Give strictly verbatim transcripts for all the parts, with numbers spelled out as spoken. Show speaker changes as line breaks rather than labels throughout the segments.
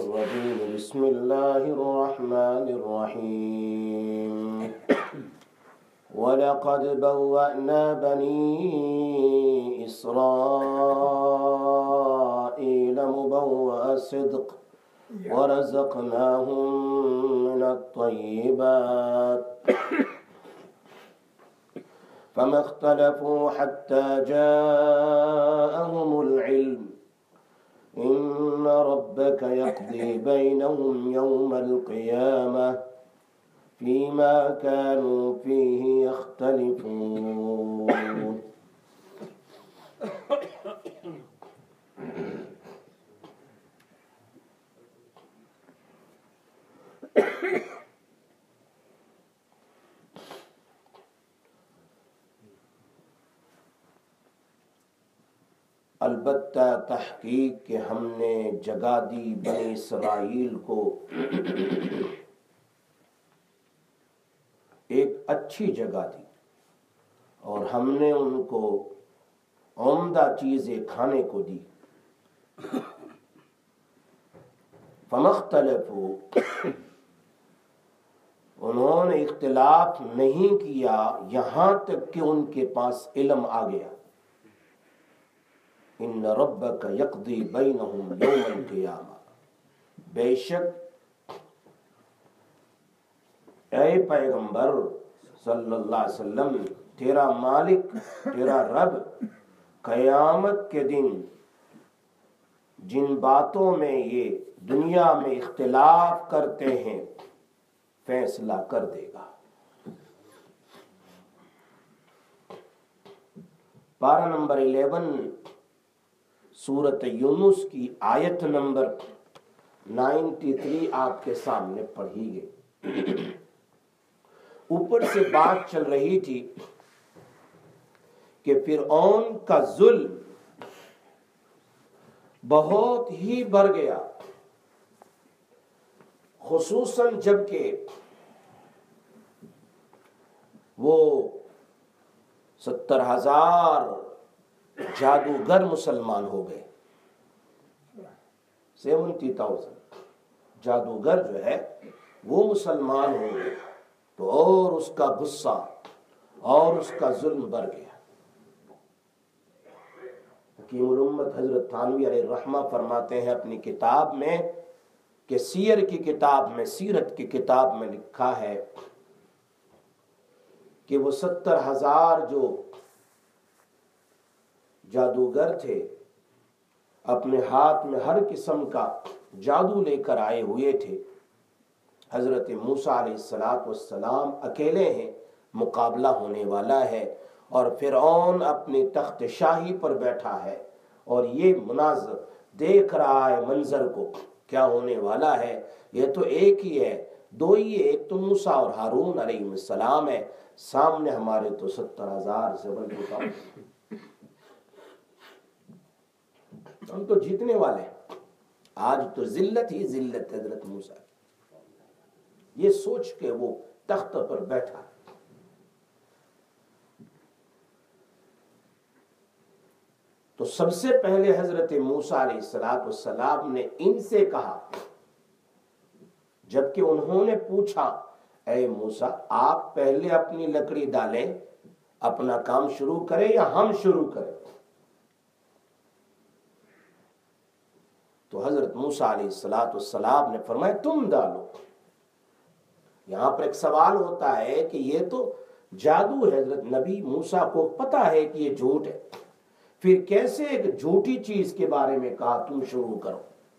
الرجيم بسم الله الرحمن الرحيم ولقد بوأنا بني إسرائيل مبوأ صدق ورزقناهم من الطيبات فما اختلفوا حتى جاءهم العلم إن ربك يقضي بينهم يوم القيامة فيما كانوا فيه يختلفون. البتہ تحقیق کہ ہم نے جگہ دی بنی اسرائیل کو ایک اچھی جگہ دی اور ہم نے ان کو عمدہ چیزیں کھانے کو دی. فمختلفوا انہوں نے اختلاف نہیں کیا یہاں تک کہ ان کے پاس علم آ گیا. ان ربک یقضی بینہم یوم القیامہ بے شک اے پیغمبر صلی اللہ علیہ وسلم تیرا مالک تیرا رب قیامت کے دن جن باتوں میں یہ دنیا میں اختلاف کرتے ہیں فیصلہ کر دے گا. پارہ نمبر الیون سورت یونس کی آیت نمبر نائنٹی تھری آپ کے سامنے پڑھی گئی. اوپر سے بات چل رہی تھی کہ فرعون کا ظلم بہت ہی بڑھ گیا، خصوصاً جب کہ وہ ستر ہزار جادوگر مسلمان ہو گئے. سیونٹی تھاؤزینڈ جادوگر جو ہے وہ مسلمان ہو گئے تو اور اس کا غصہ اور اس کا ظلم بڑھ گیا. حکیم الامت حضرت تھانوی علیہ الرحمہ فرماتے ہیں اپنی کتاب میں کہ سیر کی کتاب میں سیرت کی کتاب میں لکھا ہے کہ وہ ستر ہزار جو جادوگر تھے اپنے ہاتھ میں ہر قسم کا جادو لے کر آئے ہوئے تھے. حضرت موسیٰ علیہ السلام اکیلے ہیں، مقابلہ ہونے والا ہے اور فرعون اپنی تخت شاہی پر بیٹھا ہے اور یہ مناظر دیکھ رہا ہے منظر کو کیا ہونے والا ہے. یہ تو ایک ہی ہے، دو ہی ہے، ایک تو موسیٰ اور ہارون علیہ السلام ہے، سامنے ہمارے تو ستر ہزار سے بڑھ چکا، ہم تو جیتنے والے ہیں. آج تو ذلت ہی ذلت حضرت موسیٰ یہ سوچ کے وہ تخت پر بیٹھا. تو سب سے پہلے حضرت موسیٰ علیہ السلام نے ان سے کہا، جبکہ انہوں نے پوچھا اے موسیٰ آپ پہلے اپنی لکڑی ڈالیں، اپنا کام شروع کریں یا ہم شروع کریں؟ تو حضرت موسیٰ علیہ السلام نے فرمایا تم ڈالو. یہاں پر ایک سوال ہوتا ہے کہ یہ تو جادو ہے، حضرت نبی موسیٰ کو پتا ہے کہ یہ جھوٹ ہے، پھر کیسے ایک جھوٹی چیز کے بارے میں کہا تم شروع کرو؟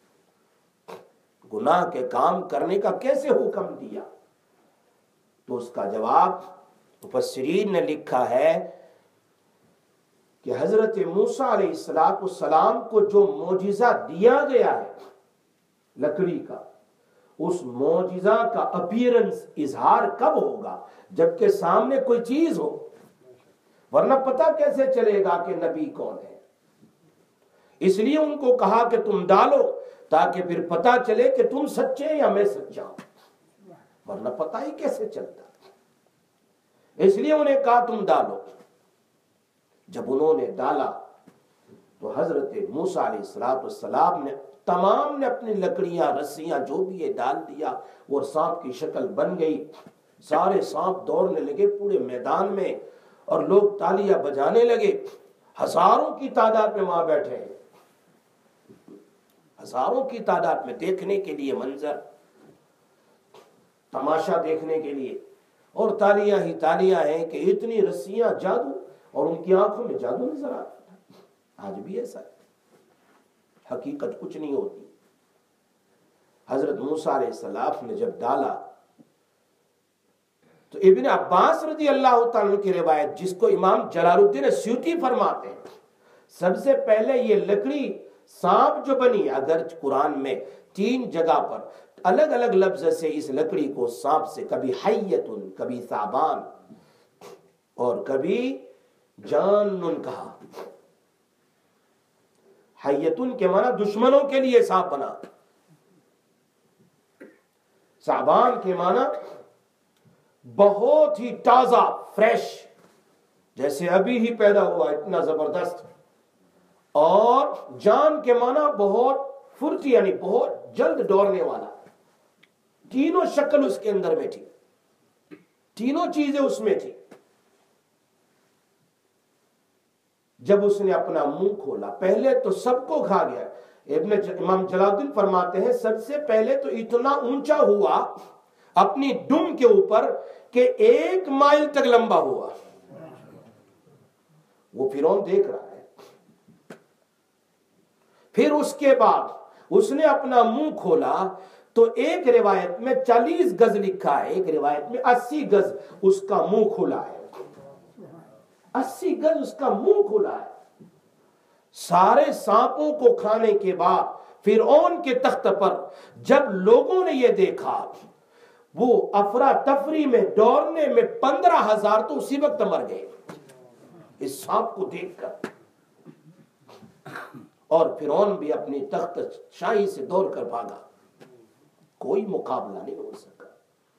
گناہ کے کام کرنے کا کیسے حکم دیا؟ تو اس کا جواب مفسرین نے لکھا ہے کہ حضرت موسیٰ علیہ السلام کو جو معجزہ دیا گیا ہے لکڑی کا، اس معجزہ کا اپیرنس اظہار کب ہوگا؟ جبکہ سامنے کوئی چیز ہو، ورنہ پتہ کیسے چلے گا کہ نبی کون ہے؟ اس لیے ان کو کہا کہ تم ڈالو تاکہ پھر پتہ چلے کہ تم سچے یا میں سچا ہوں، ورنہ پتہ ہی کیسے چلتا. اس لیے انہیں کہا تم ڈالو. جب انہوں نے ڈالا تو حضرت موسیٰ علیہ السلام نے تمام نے اپنی لکڑیاں رسیاں جو بھی ہے ڈال دیا اور سانپ کی شکل بن گئی. سارے سانپ دوڑنے لگے پورے میدان میں اور لوگ تالیاں بجانے لگے. ہزاروں کی تعداد میں وہاں بیٹھے ہیں, ہزاروں کی تعداد میں دیکھنے کے لیے منظر, تماشا دیکھنے کے لیے, اور تالیاں ہی تالیاں ہیں کہ اتنی رسیاں جادو, اور ان کی آنکھوں میں جادو نظر آتا ہے. آج بھی ایسا ہے, حقیقت کچھ نہیں ہوتی. حضرت موسیٰ علیہ السلام نے جب ڈالا تو ابن عباس رضی اللہ تعالیٰ کی روایت, جس کو امام جلال الدین سیوطی فرماتے ہیں, سب سے پہلے یہ لکڑی سانپ جو بنی, اگر قرآن میں تین جگہ پر الگ الگ لفظ سے اس لکڑی کو سانپ سے, کبھی حیتن, کبھی ثعبان اور کبھی جانن کہا. حیتن کے معنی دشمنوں کے لیے سانپ بنا, ثعبان کے معنی بہت ہی تازہ فریش, جیسے ابھی ہی پیدا ہوا اتنا زبردست, اور جان کے معنی بہت پھرتی یعنی بہت جلد دوڑنے والا. تینوں شکل اس کے اندر میں تھی, تینوں چیزیں اس میں تھی. جب اس نے اپنا منہ کھولا پہلے تو سب کو کھا گیا. ابن امام جلال الدین فرماتے ہیں سب سے پہلے تو اتنا اونچا ہوا اپنی دم کے اوپر کہ ایک مائل تک لمبا ہوا. وہ فرعون دیکھ رہا ہے. پھر اس کے بعد اس نے اپنا منہ کھولا تو ایک روایت میں چالیس گز لکھا ہے, ایک روایت میں اسی گز اس کا منہ کھلا ہے. اسی گز اس کا منہ کھلا ہے. سارے سانپوں کو کھانے کے بعد فرعون کے تخت پر جب لوگوں نے یہ دیکھا, وہ افراتفری میں دوڑنے میں پندرہ ہزار تو اسی وقت مر گئے اس سانپ کو دیکھ کر. اور فرعون بھی اپنی تخت شاہی سے دوڑ کر بھاگا, کوئی مقابلہ نہیں ہو سکا.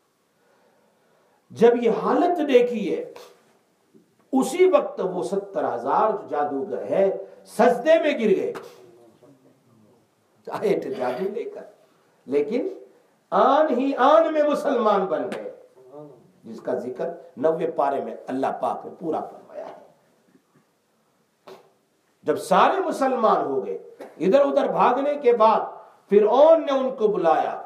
جب یہ حالت دیکھی ہے اسی وقت وہ ستر ہزار جادوگر ہے سجدے میں گر گئے, آئے تھے جادو لے کر, لیکن آن ہی آن میں مسلمان بن گئے, جس کا ذکر نوے پارے میں اللہ پاک نے پورا فرمایا ہے. جب سارے مسلمان ہو گئے, ادھر ادھر بھاگنے کے بعد فرعون نے ان کو بلایا.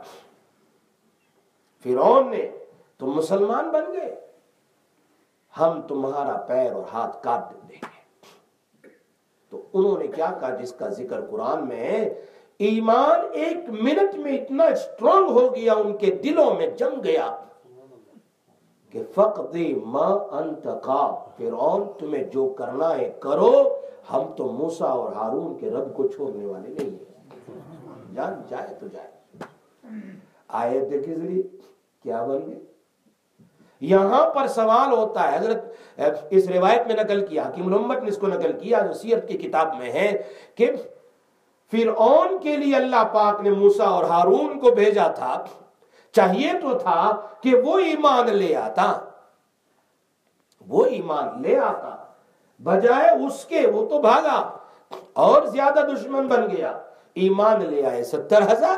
فرعون نے, تم مسلمان بن گئے, ہم تمہارا پیر اور ہاتھ کاٹ دیں گے. تو انہوں نے کیا کہا, جس کا ذکر قرآن میں ہے, ایمان ایک منٹ میں اتنا اسٹرانگ ہو گیا, ان کے دلوں میں جم گیا کہ فقدی ما انت قاد, فرعون تمہیں جو کرنا ہے کرو, ہم تو موسیٰ اور ہارون کے رب کو چھوڑنے والے نہیں ہیں, جان جائے تو جائے. آیت کے ذریعے کیا بن گئے. یہاں پر سوال ہوتا ہے, حضرت اس روایت میں نقل کیا, حکیم الامت نے اس کو نقل کیا جو سیرت کی کتاب میں ہے, کہ فرعون کے لیے اللہ پاک نے موسیٰ اور ہارون کو بھیجا تھا, چاہیے تو تھا کہ وہ ایمان لے آتا, وہ ایمان لے آتا, بجائے اس کے وہ تو بھاگا اور زیادہ دشمن بن گیا. ایمان لے آئے ستر ہزار,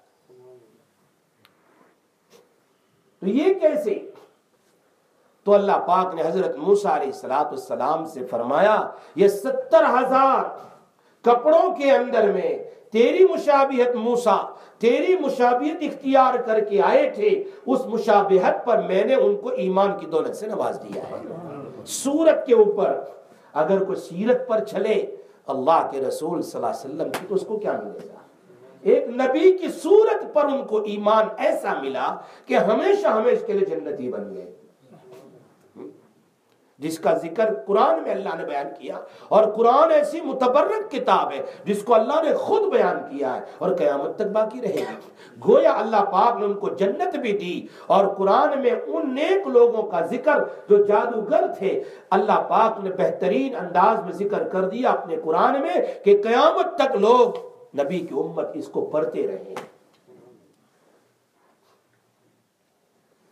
تو یہ کیسے؟ تو اللہ پاک نے حضرت موسیٰ علیہ السلام سے فرمایا, یہ ستر ہزار کپڑوں کے اندر میں تیری مشابہت موسیٰ, تیری مشابہت اختیار کر کے آئے تھے, اس مشابہت پر میں نے ان کو ایمان کی دولت سے نواز دیا ہے. سورت کے اوپر اگر کوئی سیرت پر چلے اللہ کے رسول صلی اللہ علیہ وسلم کی, تو اس کو کیا ملے گا؟ ایک نبی کی صورت پر ان کو ایمان ایسا ملا کہ ہمیشہ ہمیشہ کے لیے جنتی بن گئے, جس کا ذکر قرآن میں اللہ نے بیان کیا. اور قرآن ایسی متبرک کتاب ہے جس کو اللہ نے خود بیان کیا ہے اور قیامت تک باقی رہے گی. گویا اللہ پاک نے ان کو جنت بھی دی, اور قرآن میں ان نیک لوگوں کا ذکر جو جادوگر تھے اللہ پاک نے بہترین انداز میں ذکر کر دیا اپنے قرآن میں, کہ قیامت تک لوگ نبی کی امت اس کو پڑھتے رہے.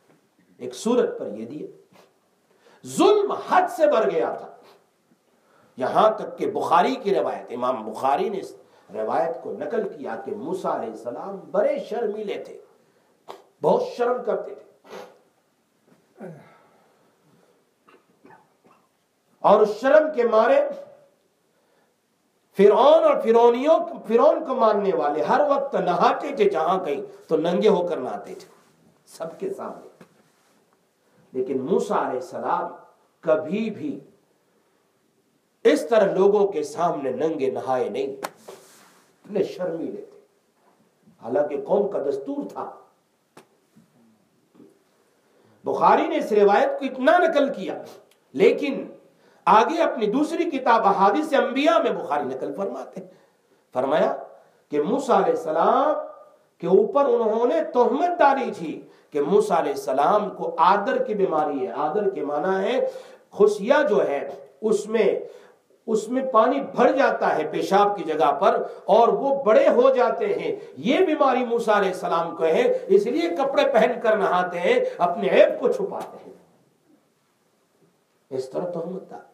ایک سورت پر یہ دیا, ظلم حد سے بڑھ گیا تھا. یہاں تک کہ بخاری کی روایت، امام بخاری نے اس روایت کو نقل کیا کہ موسیٰ علیہ السلام بڑے شرمیلے تھے، بہت شرم کرتے تھے، اور اس شرم کے مارے فرعون اور فرعونیوں فرعون کو ماننے والے ہر وقت نہاتے تھے، جہاں کہیں تو ننگے ہو کر نہاتے تھے سب کے سامنے. لیکن موسیٰ علیہ السلام کبھی بھی اس طرح لوگوں کے سامنے ننگے نہائے نہیں، اتنے شرمیلے تھے، حالانکہ قوم کا دستور تھا. بخاری نے اس روایت کو اتنا نقل کیا، لیکن آگے اپنی دوسری کتاب احادیث انبیاء میں بخاری نقل فرماتے ہیں، فرمایا کہ موسیٰ علیہ السلام کے اوپر انہوں نے تہمت ڈالی تھی کہ موسیٰ علیہ السلام کو آدر کی بیماری ہے. آدر کے معنی ہے خشیہ جو ہے اس میں اس میں پانی بھر جاتا ہے پیشاب کی جگہ پر اور وہ بڑے ہو جاتے ہیں. یہ بیماری موسیٰ علیہ السلام کو ہے، اس لیے کپڑے پہن کر نہاتے ہیں، اپنے عیب کو چھپاتے ہیں. اس طرح تہمت تھا.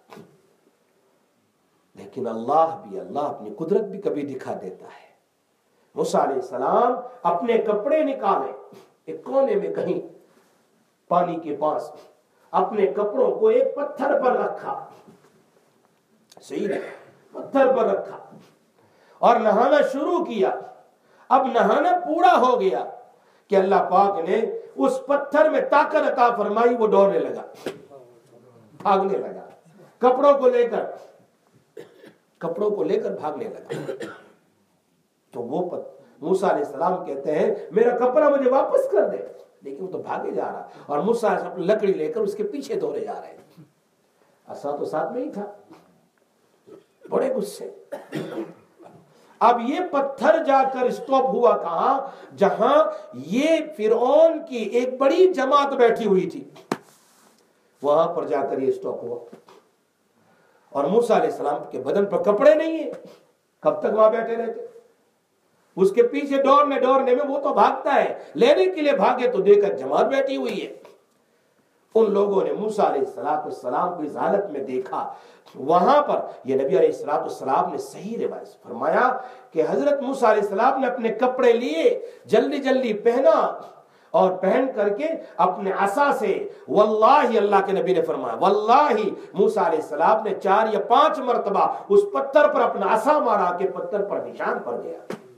لیکن اللہ بھی اللہ اپنی قدرت بھی کبھی دکھا دیتا ہے. موسیٰ علیہ السلام اپنے کپڑے نکالے ایک کونے میں کہیں پانی کے پاس، اپنے کپڑوں کو ایک پتھر پر رکھا، صحیح ہے، پتھر پر رکھا اور نہانا شروع کیا. اب نہانا پورا ہو گیا کہ اللہ پاک نے اس پتھر میں طاقت عطا فرمائی، وہ دوڑنے لگا، بھاگنے لگا، کپڑوں کو لے کر کپڑوں کو لے کر بھاگنے لگا. تو وہ موسیٰ علیہ السلام کہتے ہیں میرا کپڑا مجھے واپس کر دے، لیکن وہ تو بھاگے جا رہا اور موسیٰ علیہ السلام لکڑی لے کر اس کے پیچھے دوڑے جا رہے ہیں. عصا تو ساتھ میں ہی تھا، بڑے غصے. اب یہ پتھر جا کر اسٹاپ ہوا کہاں؟ جہاں یہ فرعون کی ایک بڑی جماعت بیٹھی ہوئی تھی، وہاں پر جا کر یہ اسٹاپ ہوا. اور موسیٰ علیہ السلام کے بدن پر کپڑے نہیں ہیں، کب تک وہاں بیٹھے رہتے؟ اس کے پیچھے دوڑنے دوڑنے میں وہ تو بھاگتا ہے، لینے کے لیے بھاگے تو دیکھا جماعت بیٹھی ہوئی ہے. ان لوگوں نے موسیٰ علیہ السلام کو اس حالت میں دیکھا. وہاں پر یہ نبی علیہ السلام نے صحیح روایت فرمایا کہ حضرت موسیٰ علیہ السلام نے اپنے کپڑے لیے، جلدی جلدی پہنا اور پہن کر کے اپنے عصا سے، واللہ اللہ کے نبی نے فرمایا واللہ موسیٰ علیہ السلام نے چار یا پانچ مرتبہ اس پتھر پر اپنا عصا مارا کہ پتھر پر نشان پڑ گیا،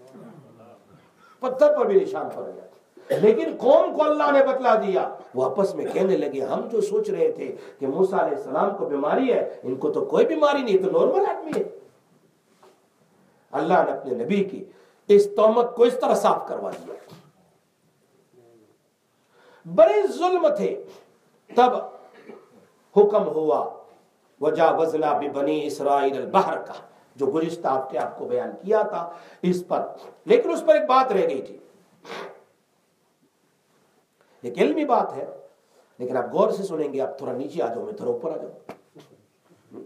پتھر پر بھی نشان پڑ گیا. لیکن قوم کو اللہ نے بتلا دیا. وہ آپس میں کہنے لگے ہم جو سوچ رہے تھے کہ موسیٰ علیہ السلام کو بیماری ہے، ان کو تو کوئی بیماری نہیں، تو نارمل آدمی ہے. اللہ نے اپنے نبی کی اس تہمت کو اس طرح صاف کروا دیا. بڑے ظلم تھے. تب حکم ہوا وجاوزنا ببنی اسرائیل البحر کا، جو گزشتہ ہفتے آپ کو بیان کیا تھا اس پر. لیکن اس پر ایک بات رہ گئی تھی، ایک علمی بات ہے، لیکن آپ غور سے سنیں گے. آپ تھوڑا نیچے آ جاؤ، میں تھوڑا اوپر آ جاؤں.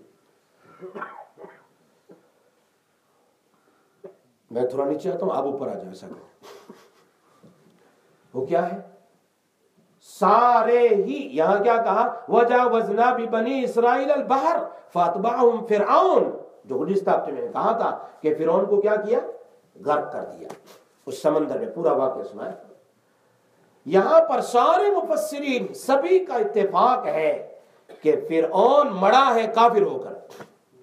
میں تھوڑا نیچے آتا ہوں، آپ اوپر آ جاؤ، ایسا کرو. وہ کیا ہے؟ سارے ہی یہاں کیا کہا؟ وجاوزنا ببنی اسرائیل البحر فاتبعهم فرعون، جو گزشتہ ہفتے میں نے کہا تھا کہ فرعون کو کیا کیا؟ غرق کر دیا اس سمندر میں. پورا واقعہ سنا ہے. یہاں پر سارے مفسرین سبھی کا اتفاق ہے کہ فرعون مڑا ہے کافر ہو کر،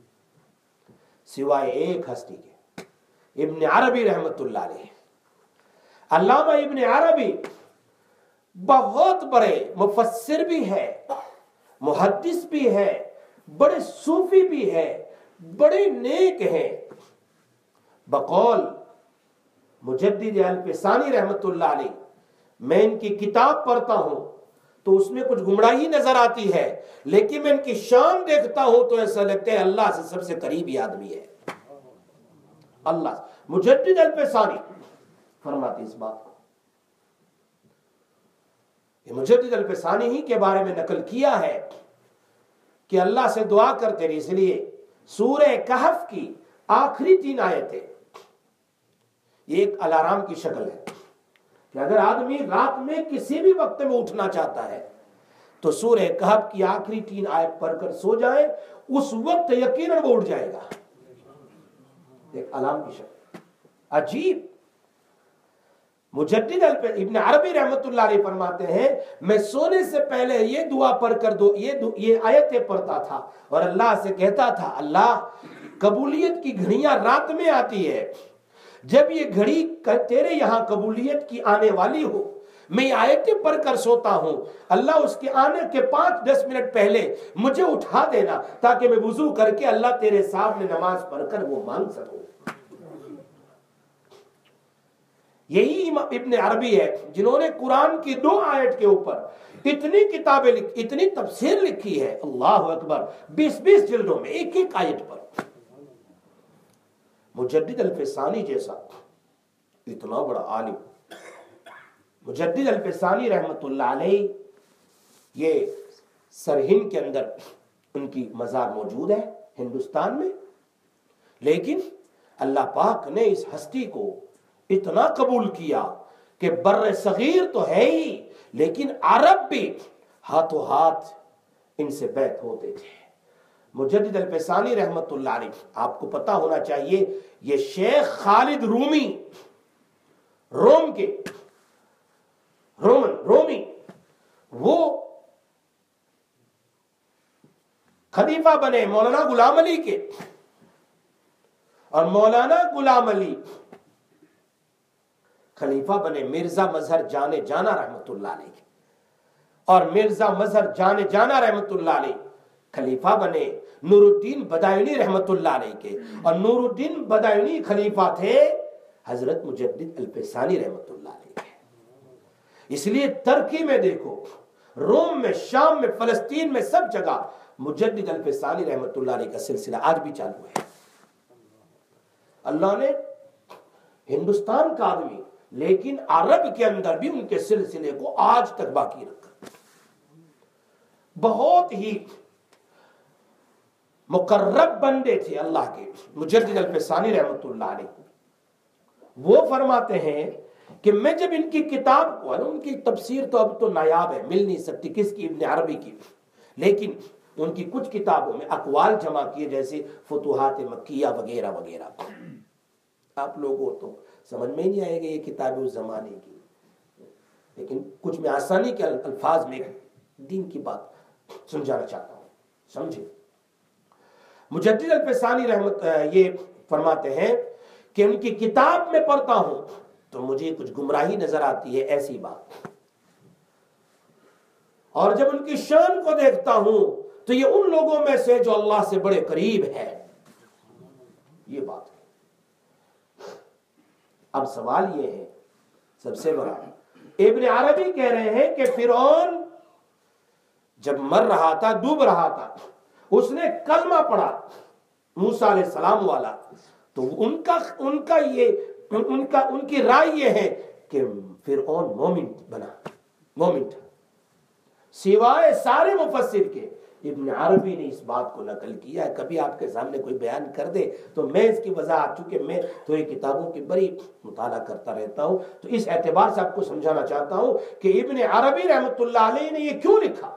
سوائے ایک ہستی کے، ابن عربی رحمت اللہ علیہ. علامہ ابن عربی بہت بڑے مفسر بھی ہے، محدث بھی ہے، بڑے صوفی بھی ہے، بڑے نیک ہیں. بقول مجدد الفسانی رحمت اللہ علیہ، میں ان کی کتاب پڑھتا ہوں تو اس میں کچھ گمراہی نظر آتی ہے، لیکن میں ان کی شان دیکھتا ہوں تو ایسا لگتا ہے اللہ سے سب سے قریبی آدمی ہے. اللہ مجدد الفسانی فرماتی اس بات کو. یہ مجدد الفسانی ہی کے بارے میں نقل کیا ہے کہ اللہ سے دعا کرتے رہے. اس لیے سورہ کہف کی آخری تین آیتیں یہ ایک الارم کی شکل ہے کہ اگر آدمی رات میں کسی بھی وقت میں اٹھنا چاہتا ہے تو سورہ کہف کی آخری تین آیت پڑھ کر سو جائیں، اس وقت یقیناً وہ اٹھ جائے گا. ایک علام کی شکل. عجیب. مجدد ابن عربی رحمت اللہ علیہ فرماتے ہیں میں سونے سے پہلے یہ دعا پڑھ کر دو یہ یہ آیتیں پڑھتا تھا اور اللہ سے کہتا تھا اللہ قبولیت کی گھڑیاں رات میں آتی ہے، جب یہ گھڑی تیرے یہاں قبولیت کی آنے والی ہو میں یہ آیتیں پڑھ کر سوتا ہوں، اللہ اس کے آنے کے پانچ دس منٹ پہلے مجھے اٹھا دینا تاکہ میں وضو کر کے اللہ تیرے سامنے نماز پڑھ کر وہ مانگ سکوں. یہی ابن عربی ہے جنہوں نے قرآن کی دو آیت کے اوپر اتنی کتابیں اتنی تفسیر لکھی ہے، اللہ اکبر، بیس بیس جلدوں میں ایک ایک آیت پر. مجدد الفسانی جیسا اتنا بڑا عالم، مجدد الفسانی رحمت اللہ علیہ، یہ سرہند کے اندر ان کی مزار موجود ہے ہندوستان میں، لیکن اللہ پاک نے اس ہستی کو اتنا قبول کیا کہ بر صغیر تو ہے ہی لیکن عرب بھی ہاتھوں ہاتھ ان سے بیعت ہوتے تھے. مجدد الفسانی رحمت اللہ علیہ، آپ کو پتا ہونا چاہیے یہ شیخ خالد رومی، روم کے رومن رومی، وہ خلیفہ بنے مولانا غلام علی کے، اور مولانا غلام علی خلیفہ بنے مرزا مظہر جانے جانا رحمت اللہ علیہ، اور مرزا مظہر جانے جانا رحمت اللہ علیہ خلیفہ بنے نور الدین بدایونی رحمت اللہ علیہ کے، اور نور الدین بدایونی خلیفہ تھے حضرت مجدد الفسانی رحمت اللہ علیہ کے. اس لیے ترکی میں دیکھو، روم میں، شام میں، فلسطین میں، سب جگہ مجدد الفسانی رحمت اللہ علیہ کا سلسلہ آج بھی چالو ہے. اللہ نے ہندوستان کا آدمی لیکن عرب کے اندر بھی ان کے سلسلے کو آج تک باقی رکھا. بہت ہی مقرب بندے تھے اللہ کے مجدد الفسانی رحمت اللہ علیہ. وہ فرماتے ہیں کہ میں جب ان کی کتاب کو، ان کی تفسیر تو اب تو نایاب ہے، مل نہیں سکتی، کس کی؟ ابن عربی کی، لیکن ان کی کچھ کتابوں میں اقوال جمع کیے جیسے فتوحات مکیہ وغیرہ وغیرہ. آپ لوگوں تو سمجھ میں نہیں آئے گا یہ کتابیں اس زمانے کی، لیکن کچھ میں آسانی کے الفاظ میں دین کی بات سمجھانا چاہتا ہوں، سمجھے. مجدد الفسانی رحمت یہ فرماتے ہیں کہ ان کی کتاب میں پڑھتا ہوں تو مجھے کچھ گمراہی نظر آتی ہے، ایسی بات، اور جب ان کی شان کو دیکھتا ہوں تو یہ ان لوگوں میں سے جو اللہ سے بڑے قریب ہے، یہ بات ہے. اب سوال یہ ہے سب سے بڑا، ابن عربی کہہ رہے ہیں کہ فرعون جب مر رہا تھا، ڈوب رہا تھا، اس نے کلمہ پڑھا موسیٰ علیہ السلام والا، تو ان کا ان کا یہ ان کا ان کی رائے یہ ہے کہ فرعون مومن بنا، مومن تھا. سوائے سارے مفسر کے ابن عربی نے اس بات کو نقل کیا ہے. کبھی آپ کے سامنے کوئی بیان کر دے تو میں اس کی وضاحت، چونکہ میں تو یہ کتابوں کی بڑی مطالعہ کرتا رہتا ہوں، تو اس اعتبار سے آپ کو سمجھانا چاہتا ہوں کہ ابن عربی رحمت اللہ علیہ نے یہ کیوں لکھا.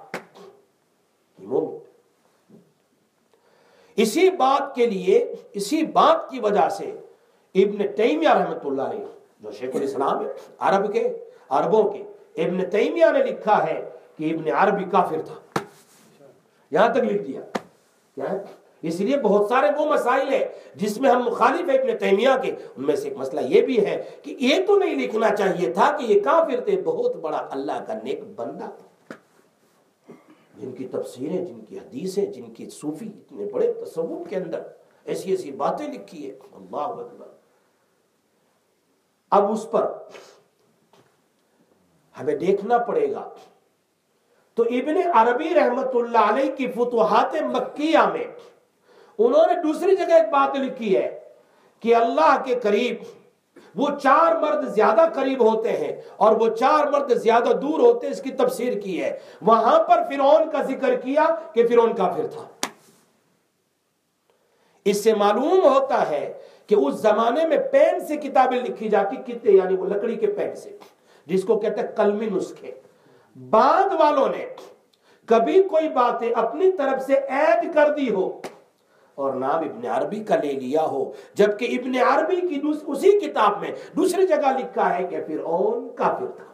اسی بات کے لیے، اسی بات کی وجہ سے ابن تیمیہ رحمت اللہ علیہ جو شیخ الاسلام ہے عرب کے عربوں کے، ابن تیمیہ نے لکھا ہے کہ ابن عربی کافر تھا، یہاں تک لکھ دیا. اس لیے بہت سارے وہ مسائل ہیں جس میں ہم مخالف ہیں ابن تیمیہ کے، ان میں سے ایک مسئلہ یہ بھی ہے کہ یہ تو نہیں لکھنا چاہیے تھا کہ یہ کافر تھے، بہت بڑا اللہ کا نیک بندہ تھا، جن کی تفسیریں، جن کی حدیثیں، جن کی صوفی اتنے بڑے تصوف کے اندر ایسی ایسی باتیں لکھی ہے. اللہ اکبر. اب اس پر ہمیں دیکھنا پڑے گا. تو ابن عربی رحمت اللہ علیہ کی فتوحات مکیہ میں انہوں نے دوسری جگہ ایک بات لکھی ہے کہ اللہ کے قریب وہ چار مرد زیادہ قریب ہوتے ہیں اور وہ چار مرد زیادہ دور ہوتے ہیں، اس کی تفسیر کی ہے. وہاں پر فرعون کا ذکر کیا کہ فرعون کافر تھا. اس سے معلوم ہوتا ہے کہ اس زمانے میں پین سے کتابیں لکھی جاتی، کتے یعنی وہ لکڑی کے پین سے، جس کو کہتے ہیں قلمی نسخے. بعد والوں نے کبھی کوئی باتیں اپنی طرف سے ایڈ کر دی ہو اور نام ابن عربی کا لے لیا ہو، جبکہ ابن عربی کی اسی کتاب میں دوسری جگہ لکھا ہے کہ فرعون کافر تھا۔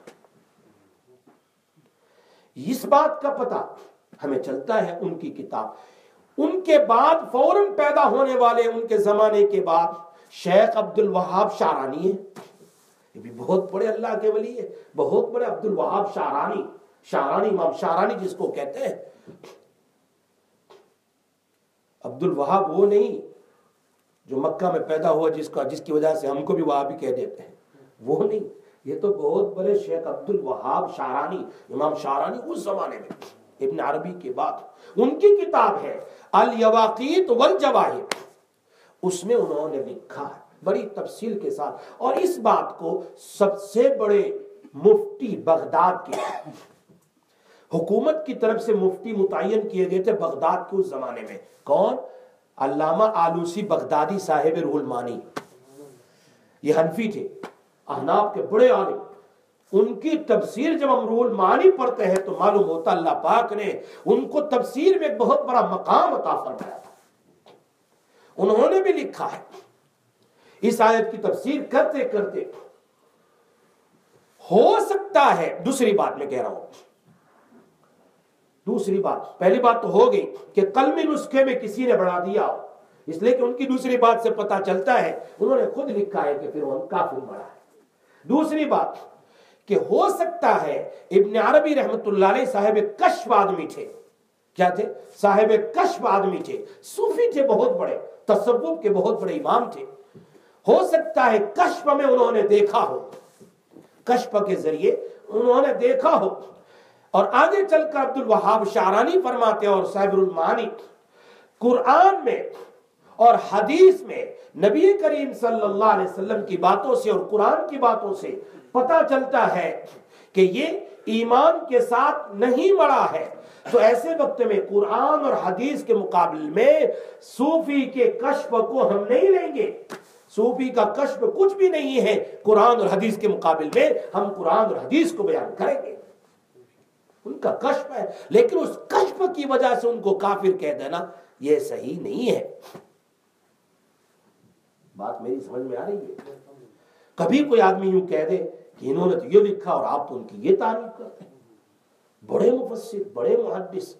اس بات کا پتہ ہمیں چلتا ہے ان کی کتاب۔ ان کے بعد فوراً پیدا ہونے والے ان کے زمانے کے بعد شیخ عبد الوہاب شعرانی ہے، یہ بھی بہت بڑے اللہ کے ولی ہے، بہت بڑے عبد الوہاب شعرانی، شعرانی امام شعرانی جس کو کہتے ہیں۔ عبد الوہاب وہ نہیں جو مکہ میں پیدا ہوا جس کا جس کی وجہ سے ہم کو بھی وہابی کہہ دیتے ہیں، وہ نہیں، یہ تو بہت بڑے شیخ عبد الوہاب شعرانی، امام شعرانی اس زمانے میں ابن عربی کے بعد۔ ان کی کتاب ہے الیواقیت والجواہر، اس میں انہوں نے لکھا ہے بڑی تفصیل کے ساتھ، اور اس بات کو سب سے بڑے مفتی بغداد کے حکومت کی طرف سے مفتی متعین کیے گئے تھے بغداد کے اس زمانے میں، کون؟ علامہ آلوسی بغدادی صاحب روح المانی، یہ حنفی تھے، احناف کے بڑے عالم۔ ان کی تفسیر جب ہم روح المانی پڑھتے ہیں تو معلوم ہوتا اللہ پاک نے ان کو تفسیر میں ایک بہت بڑا مقام عطا فرمایا تھا۔ انہوں نے بھی لکھا ہے اس آیت کی تفسیر کرتے کرتے، ہو سکتا ہے، دوسری بات میں کہہ رہا ہوں، دوسری بات، پہلی بات تو ہو گئی کہ قلمی نسخے میں کسی نے بڑھا دیا، اس لیے کہ ان کی دوسری بات سے پتہ چلتا ہے انہوں نے خود لکھا ہے کہ پھر وہ کافر بڑھا ہے۔ دوسری بات کہ ہو سکتا ہے ابن عربی رحمت اللہ علیہ صاحب کشف آدمی تھے، کیا تھے؟ صاحب کشف آدمی تھے، صوفی تھے، بہت بڑے تصوف کے بہت بڑے امام تھے۔ ہو سکتا ہے کشف میں انہوں نے دیکھا ہو، کشف کے ذریعے انہوں نے دیکھا ہو، اور آگے چل کر عبد الوہاب شعرانی فرماتے ہیں اور صاحب المعانی، قرآن میں اور حدیث میں نبی کریم صلی اللہ علیہ وسلم کی باتوں سے اور قرآن کی باتوں سے پتہ چلتا ہے کہ یہ ایمان کے ساتھ نہیں مڑا ہے، تو ایسے وقت میں قرآن اور حدیث کے مقابل میں صوفی کے کشف کو ہم نہیں لیں گے۔ صوفی کا کشف کچھ بھی نہیں ہے قرآن اور حدیث کے مقابل میں، ہم قرآن اور حدیث کو بیان کریں گے۔ ان کا کشف ہے، لیکن اس کشف کی وجہ سے ان کو کافر کہہ دینا یہ صحیح نہیں ہے۔ بات میری سمجھ میں آ رہی ہے؟ کبھی کوئی آدمی یوں کہہ دے کہ انہوں نے تو یہ لکھا اور آپ تو ان کی یہ تعریف کرتے ہیں، بڑے مفسر، بڑے محدث،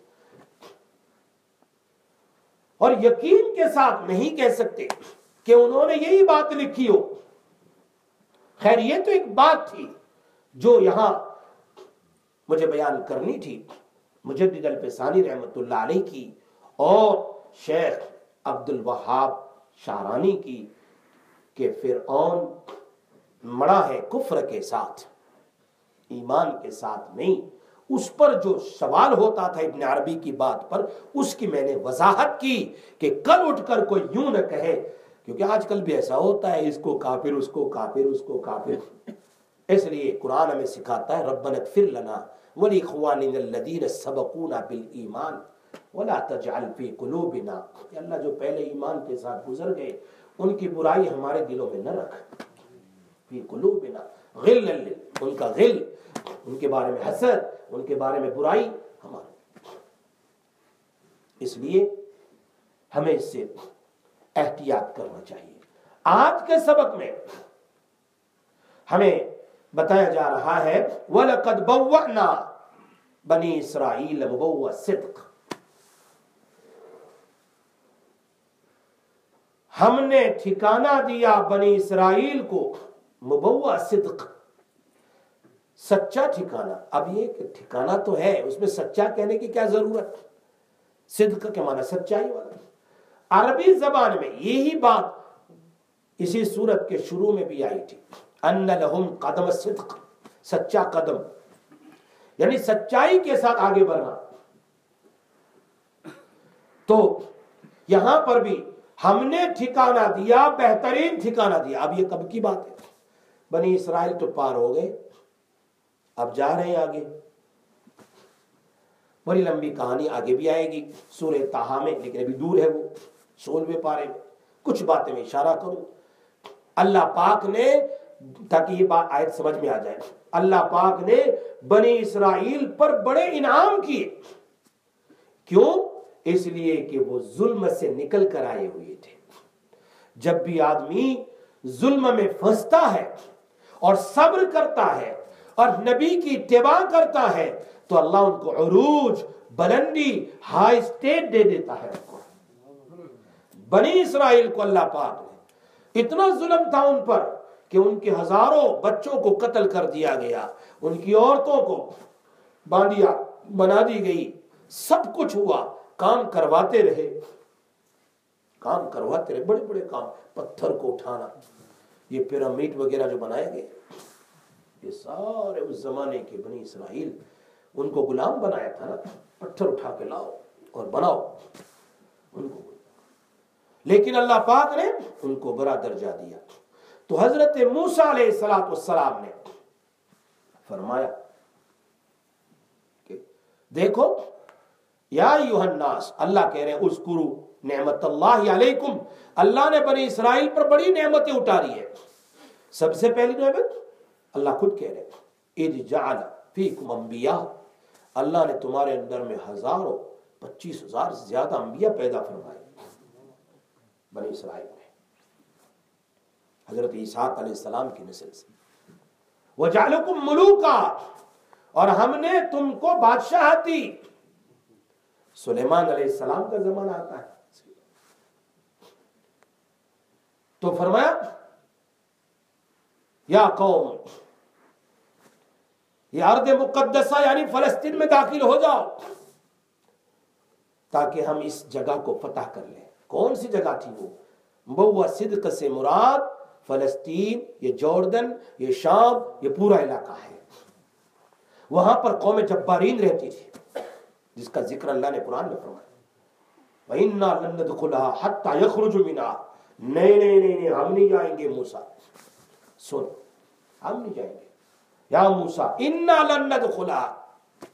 اور یقین کے ساتھ نہیں کہہ سکتے کہ انہوں نے یہی بات لکھی ہو۔ خیر یہ تو ایک بات تھی جو یہاں مجھے بیان کرنی تھی مجدد الفسانی رحمت اللہ علیہ کی اور شیخ عبد الوہاب شعرانی کی، کہ فرعون مڑا ہے کفر کے ساتھ، ایمان کے ساتھ نہیں۔ اس پر جو سوال ہوتا تھا ابن عربی کی بات پر، اس کی میں نے وضاحت کی کہ کل اٹھ کر کوئی یوں نہ کہے، کیونکہ آج کل بھی ایسا ہوتا ہے، اس کو کافر، اس کو کافر، اس کو کافر۔ اس لیے قرآن ہمیں سکھاتا ہے ربنا اغفر لنا ولاخواننا الذین سبقونا بالایمان ولا تجعل فی قلوبنا، کہ اللہ جو پہلے ایمان کے ساتھ گزر گئے ان کی برائی ہمارے دلوں میں نہ رکھ، فی قلوبنا غل، ان کا غل، ان کے بارے میں حسد، ان کے بارے میں برائی ہمارے۔ اس لیے ہمیں اس سے احتیاط کرنا چاہیے۔ آج کے سبق میں ہمیں بتایا جا رہا ہے وَلَقَدْ بَوَّأْنَا بَنِي إِسْرَائِيلَ مُبَوَّأَ الصِّدْقِ، ہم نے ٹھکانہ دیا بنی اسرائیل کو مبوّأ صدق، سچا ٹھکانہ۔ اب یہ کہ ٹھکانہ تو ہے، اس میں سچا کہنے کی کیا ضرورت؟ صدق کے معنی سچائی والا۔ عربی زبان میں یہی بات اسی سورت کے شروع میں بھی آئی تھی، ان لہم قدم صدق، سچا قدم، یعنی سچائی کے ساتھ آگے بڑھنا۔ تو یہاں پر بھی ہم نے ٹھکانہ دیا، بہترین ٹھکانہ دیا۔ اب یہ کب کی بات ہے؟ بنی اسرائیل تو پار ہو گئے، اب جا رہے ہیں آگے، بڑی لمبی کہانی آگے بھی آئے گی سورہ طٰہٰ میں، لیکن ابھی دور ہے وہ سولہویں پارے میں۔ کچھ باتیں میں اشارہ کروں۔ اللہ پاک نے، تاکہ یہ بات آیت سمجھ میں آ جائے، اللہ پاک نے بنی اسرائیل پر بڑے انعام کیے، کیوں؟ اس لیے کہ وہ ظلم سے نکل کر آئے ہوئے تھے۔ جب بھی آدمی ظلم میں پھنستا ہے اور صبر کرتا ہے اور نبی کی اتباع کرتا ہے تو اللہ ان کو عروج، بلندی، ہائی اسٹیٹ دے دیتا ہے۔ بنی اسرائیل کو اللہ پاک نے اتنا ظلم تھا ان پر کہ ان کے ہزاروں بچوں کو قتل کر دیا گیا، ان کی عورتوں کو باندیا بنا دی گئی، سب کچھ ہوا، کام کرواتے رہے کام کرواتے رہے بڑے بڑے کام، پتھر کو اٹھانا، یہ پیرامڈ وغیرہ جو بنائے گئے، یہ سارے اس زمانے کے بنی اسرائیل، ان کو غلام بنایا تھا نا، پتھر اٹھا کے لاؤ اور بناؤ ان کو، لیکن اللہ پاک نے ان کو بڑا درجہ دیا۔ تو حضرت موسیٰ علیہ الصلوۃ والسلام نے فرمایا کہ دیکھو یا ایھا الناس، اللہ کہہ رہے ہیں اذکروا نعمت اللہ علیکم، اللہ نے بنی اسرائیل پر بڑی نعمتیں اتاری ہے۔ سب سے پہلی نعمت اللہ خود کہہ رہے ہیں اذ جعل فیکم انبیاء، اللہ نے تمہارے اندر میں ہزاروں پچیس ہزار سے زیادہ انبیاء پیدا فرمائے بنی اسرائیل میں، حضرت اسحاق علیہ السلام کی نسل سے۔ وجعلکم ملوکا، اور ہم نے تم کو بادشاہت دی۔ سلیمان علیہ السلام کا زمانہ آتا ہے تو فرمایا یا قوم، یہ ارض مقدسہ یعنی فلسطین میں داخل ہو جاؤ تاکہ ہم اس جگہ کو فتح کر لیں۔ کون سی جگہ تھی وہ؟ مبوّع صدق سے مراد فلسطین، یہ جوردن، یہ شام، یہ پورا علاقہ ہے۔ وہاں پر قوم جبارین رہتی تھی جس کا ذکر اللہ نے قرآن میں فرمایا وَإِنَّا لَن نَدْخُلَهَا حَتَّى يَخْرُجُ مِنْهَا، نہیں نہیں نہیں نہیں ہم نہیں جائیں گے موسیٰ، سن ہم نہیں جائیں گے یا موسیٰ، إِنَّا لَن نَدْخُلَهَا،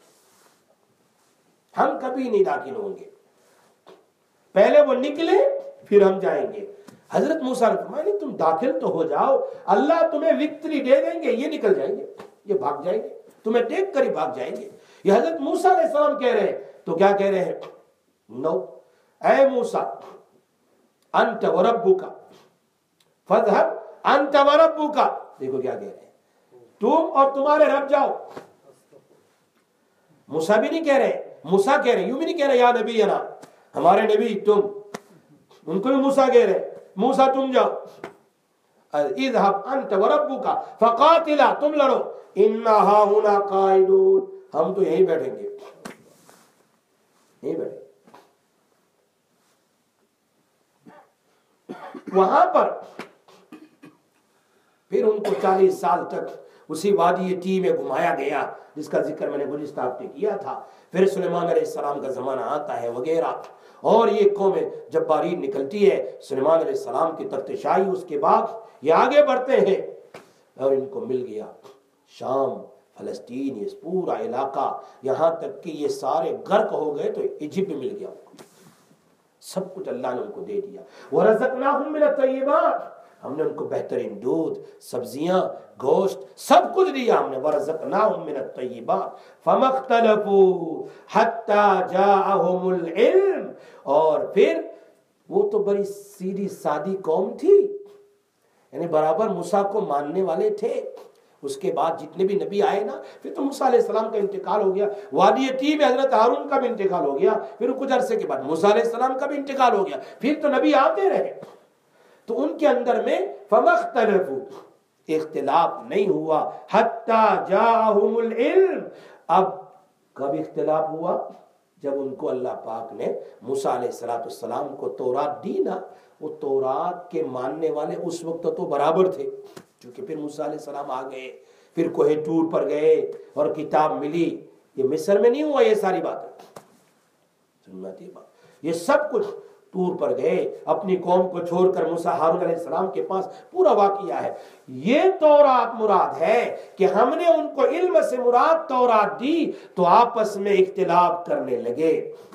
ہم کبھی نہیں داخل ہوں گے، پہلے وہ نکلے پھر ہم جائیں گے۔ حضرت موسیٰ نے فرمایا نہیں تم داخل تو ہو جاؤ، اللہ تمہیں وکٹری دے دیں گے، یہ نکل جائیں گے، یہ بھاگ جائیں گے، تمہیں دیکھ کر ہی بھاگ جائیں گے۔ یہ حضرت موسیٰ علیہ السلام کہہ رہے ہیں تو کیا کہہ رہے ہیں؟ نو اے موسیٰ انت وربک فاذهب انت وربک، دیکھو کیا کہہ رہے ہیں، تم اور تمہارے رب جاؤ۔ موسیٰ بھی نہیں کہہ رہے، موسیٰ کہہ رہے، یوں بھی نہیں کہہ رہے یا نبی نا، ہمارے نبی تم، ان کو بھی موسیٰ کہہ رہے موسیٰ تم جاؤ، اذهب انت وربک فقاتلا، تم لڑو، انا ہاہنا قاعدون، ہم تو یہیں بیٹھیں گے، یہیں بیٹھیں گے۔ وہاں پر پھر ان کو چالیس سال تک اسی وادی ٹی میں گھمایا گیا جس کا ذکر میں نے گزشتہ ہفتے کیا تھا۔ پھر سلیمان علیہ السلام کا زمانہ آتا ہے وغیرہ، اور یہ قوم جبارین نکلتی ہے، سلیمان علیہ السلام کی تخت شاہی، اس کے بعد یہ آگے بڑھتے ہیں اور ان کو مل گیا شام، فلسطین، یہ پورا علاقہ، یہاں تک کہ یہ سارے غرق ہو گئے تو ایجپٹ مل گیا ان کو، سب کچھ اللہ نے ان کو دے دیا۔ وَرَزَقْنَاهُم مِّنَ الطَّيِّبَاتِ، ہم نے ان کو بہترین دودھ، سبزیاں، گوشت، سب کچھ دیا ہم نے۔ وَرَزَقْنَاهُم مِّنَ الطَّيِّبَاتِ فَمَا اخْتَلَفُوا حَتَّى جَاءَهُمُ الْعِلْمُ، اور پھر وہ تو بڑی سیدھی سادی قوم تھی، یعنی برابر موسیٰ کو ماننے والے تھے۔ اس کے بعد جتنے بھی نبی آئے نا، پھر تو موسیٰ علیہ السلام کا انتقال ہو گیا، وادی ٹی میں حضرت ہارون کا بھی انتقال ہو گیا، پھر کچھ عرصے کے بعد موسیٰ علیہ السلام کا بھی انتقال ہو گیا، پھر تو نبی آتے رہے، تو ان کے اندر میں فَمَا اخْتَلَفُوا، اختلاف نہیں ہوا، حَتَّى جَاءَهُمُ الْعِلْمُ، اب کب اختلاف ہوا؟ جب ان کو اللہ پاک نے موسیٰ علیہ السلام کو تورات دی نا، وہ تورات کے ماننے والے اس وقت تو برابر تھے، چونکہ پھر موسیٰ علیہ السلام آ گئے، پھر کوہ طور پر گئے اور کتاب ملی۔ یہ مصر میں نہیں ہوا یہ ساری باتیں، سنتی بات، یہ سب کچھ طور پر گئے، اپنی قوم کو چھوڑ کر موسیٰ ہارون علیہ السلام کے پاس، پورا واقعہ ہے۔ یہ تورات مراد ہے کہ ہم نے ان کو علم سے مراد تورات دی تو آپس میں اختلاف کرنے لگے،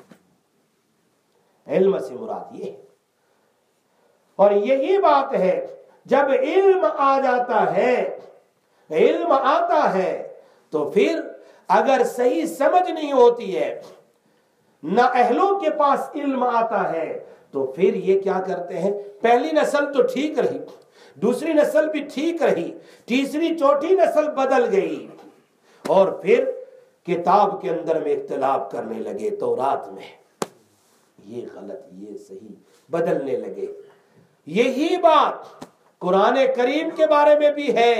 علم سے مراد یہ ہے۔ اور یہی بات ہے، جب علم آ جاتا ہے، علم آتا ہے تو پھر اگر صحیح سمجھ نہیں ہوتی ہے، نہ اہلوں کے پاس علم آتا ہے تو پھر یہ کیا کرتے ہیں، پہلی نسل تو ٹھیک رہی، دوسری نسل بھی ٹھیک رہی، تیسری چوتھی نسل بدل گئی، اور پھر کتاب کے اندر میں اختلاف کرنے لگے، تورات میں یہ غلط یہ صحیح بدلنے لگے۔ یہی بات قرآن کریم کے بارے میں بھی ہے،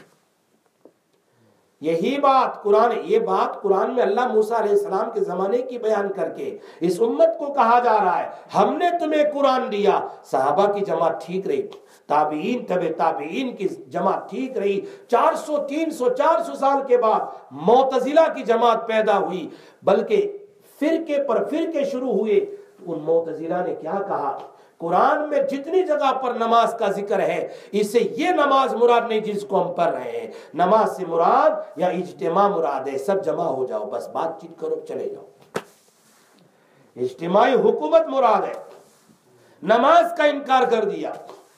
یہی بات قرآن یہ بات قرآن میں اللہ موسیٰ علیہ السلام کے زمانے کی بیان کر کے اس امت کو کہا جا رہا ہے ہم نے تمہیں قرآن دیا۔ صحابہ کی جماعت ٹھیک رہی، تابعین تبع تابعین کی جماعت ٹھیک رہی، چار سو تین سو چار سو سال کے بعد معتزلہ کی جماعت پیدا ہوئی، بلکہ فرقے پر فرقے شروع ہوئے۔ ان معتزلہ نے کیا کہا، قرآن میں جتنی جگہ پر نماز کا ذکر ہے اسے یہ نماز مراد نہیں جس کو ہم پڑھ رہے ہیں، نماز سے مراد یا اجتماع مراد ہے، سب جمع ہو جاؤ بس بات چیت کرو چلے جاؤ، اجتماعی حکومت مراد ہے، نماز کا انکار کر دیا۔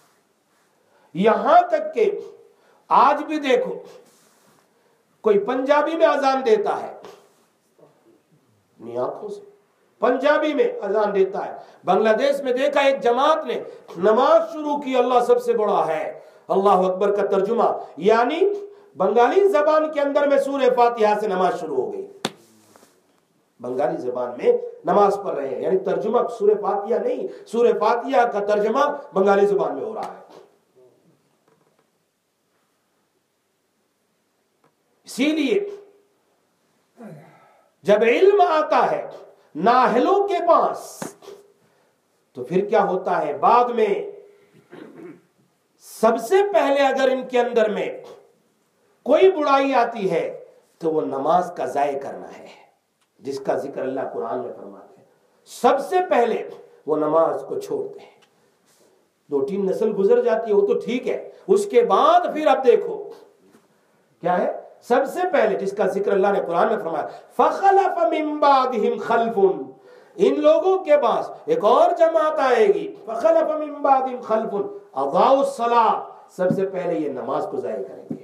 یہاں تک کہ آج بھی دیکھو کوئی پنجابی میں اذان دیتا ہے، اپنی آنکھوں سے پنجابی میں اذان دیتا ہے، بنگلہ دیش میں دیکھا ایک جماعت نے نماز شروع کی، اللہ سب سے بڑا ہے، اللہ اکبر کا ترجمہ، یعنی بنگالی زبان کے اندر میں سورہ فاتحہ سے نماز شروع ہو گئی، بنگالی زبان میں نماز پڑھ رہے ہیں، یعنی ترجمہ سورہ فاتحہ نہیں، سورہ فاتحہ کا ترجمہ بنگالی زبان میں ہو رہا ہے۔ اسی لیے جب علم آتا ہے نااہلوں کے پاس تو پھر کیا ہوتا ہے، بعد میں سب سے پہلے اگر ان کے اندر میں کوئی برائی آتی ہے تو وہ نماز کا ضائع کرنا ہے، جس کا ذکر اللہ قرآن میں فرماتے ہیں، سب سے پہلے وہ نماز کو چھوڑتے ہیں۔ دو تین نسل گزر جاتی ہے وہ تو ٹھیک ہے، اس کے بعد پھر اب دیکھو کیا ہے، سب سے پہلے جس کا ذکر اللہ نے قرآن میں فرمایا فَخَلَفَ مِن بَعْدِهِمْ خَلْفٌ، ان لوگوں کے پاس ایک اور جماعت آئے گی، فَخَلَفَ مِن بَعْدِهِمْ خَلْفٌ أَضَاعُوا الصَّلَاةَ، سب سے پہلے یہ نماز کو ضائع کریں گے۔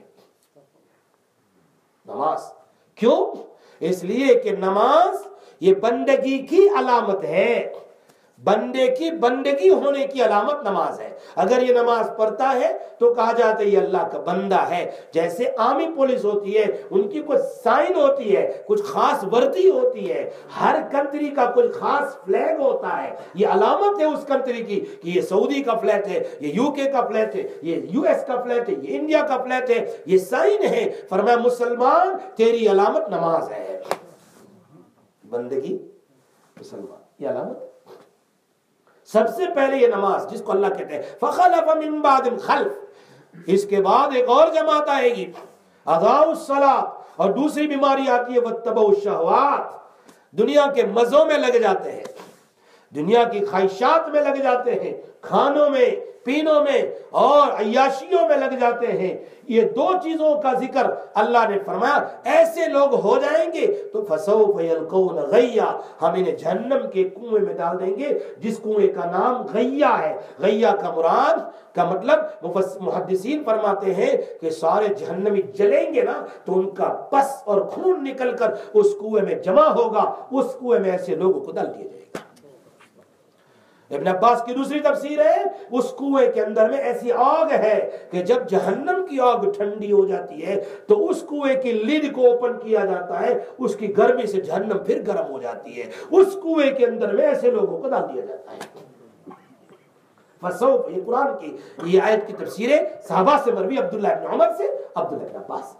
نماز کیوں؟ اس لیے کہ نماز یہ بندگی کی علامت ہے، بندے کی بندگی ہونے کی علامت نماز ہے۔ اگر یہ نماز پڑھتا ہے تو کہا جاتا ہے یہ اللہ کا بندہ ہے، جیسے آرمی پولیس ہوتی ہے ان کی کچھ سائن ہوتی ہے، کچھ خاص وردی ہوتی ہے، ہر کنٹری کا کچھ خاص فلیگ ہوتا ہے، یہ علامت ہے اس کنٹری کی کہ یہ سعودی کا فلیگ ہے، یہ یو کے کا فلیگ ہے، یہ یو ایس کا فلیگ ہے، یہ انڈیا کا فلیگ ہے، یہ سائن ہے۔ فرمایا مسلمان تیری علامت نماز ہے، بندگی مسلمان یہ علامت ہے۔ سب سے پہلے یہ نماز جس کو اللہ کہتے ہیں فَخَلَفَ مِن بَعْدِهِمْ خَلْفٌ، اس کے بعد ایک اور جماعت آئے گی أَضَاعُوا الصَّلَاةَ، اور دوسری بیماری آتی ہے وَاتَّبَعُوا الشَّهَوَاتِ، دنیا کے مزوں میں لگ جاتے ہیں، دنیا کی خواہشات میں لگ جاتے ہیں، کھانوں میں پینوں میں اور عیاشیوں میں لگ جاتے ہیں۔ یہ دو چیزوں کا ذکر اللہ نے فرمایا، ایسے لوگ ہو جائیں گے تو فَسَوْفَ يَلْقَوْنَ غَيًّا، ہم انہیں جہنم کے کنویں میں ڈال دیں گے، جس کنویں کا نام غیّا ہے۔ غیّا کا مراد کا مطلب محدثین فرماتے ہیں کہ سارے جہنمی جلیں گے نا تو ان کا پس اور خون نکل کر اس کنویں میں جمع ہوگا، اس کنویں میں ایسے لوگوں کو ڈال دیا جائے گا۔ ابن عباس کی دوسری تفسیر ہے اس کنویں کے اندر میں ایسی آگ ہے کہ جب جہنم کی آگ ٹھنڈی ہو جاتی ہے تو اس کنویں کی لڈ کو اوپن کیا جاتا ہے، اس کی گرمی سے جہنم پھر گرم ہو جاتی ہے، اس کنویں کے اندر میں ایسے لوگوں کو ڈال دیا جاتا ہے۔ فسوف، یہ قرآن کی یہ آیت کی تفسیر ہے، صحابہ سے مروی، عبداللہ ابن عمر سے، عبداللہ ابن عباس۔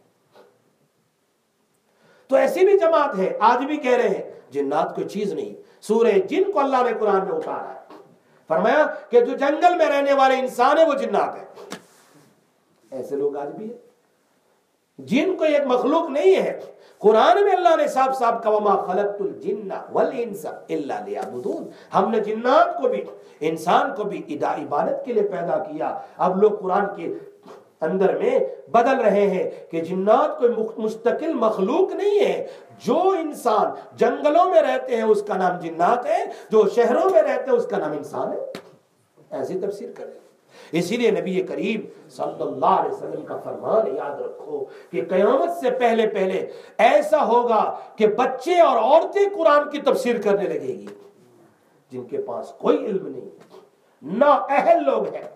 تو ایسی بھی جماعت ہے آج بھی کہہ رہے ہیں جنات کوئی چیز نہیں، سورہ جن کو اللہ نے قرآن میں اتارا ہے، فرمایا کہ جو جنگل میں رہنے والے انسان ہیں وہ جنات ہیں۔ ایسے لوگ آج بھی ہیں، جن کو ایک مخلوق نہیں ہے۔ قرآن میں اللہ نے صاف صاف کہا وَمَا خَلَقْتُ الْجِنَّ وَالْإِنسَ إِلَّا لِيَعْبُدُونَ، ہم نے جنات کو بھی انسان کو بھی عبادت کے لیے پیدا کیا۔ اب لوگ قرآن کے اندر میں بدل رہے ہیں کہ جنات کوئی مستقل مخلوق نہیں ہے، جو انسان جنگلوں میں رہتے ہیں اس کا نام جنات ہے، جو شہروں میں رہتے ہیں اس کا نام انسان ہے، ایسی تفسیر کریں۔ اسی لیے نبی کریم صلی اللہ علیہ وسلم کا فرمان یاد رکھو کہ قیامت سے پہلے پہلے ایسا ہوگا کہ بچے اور عورتیں قرآن کی تفسیر کرنے لگے گی، جن کے پاس کوئی علم نہیں، نا اہل لوگ ہیں۔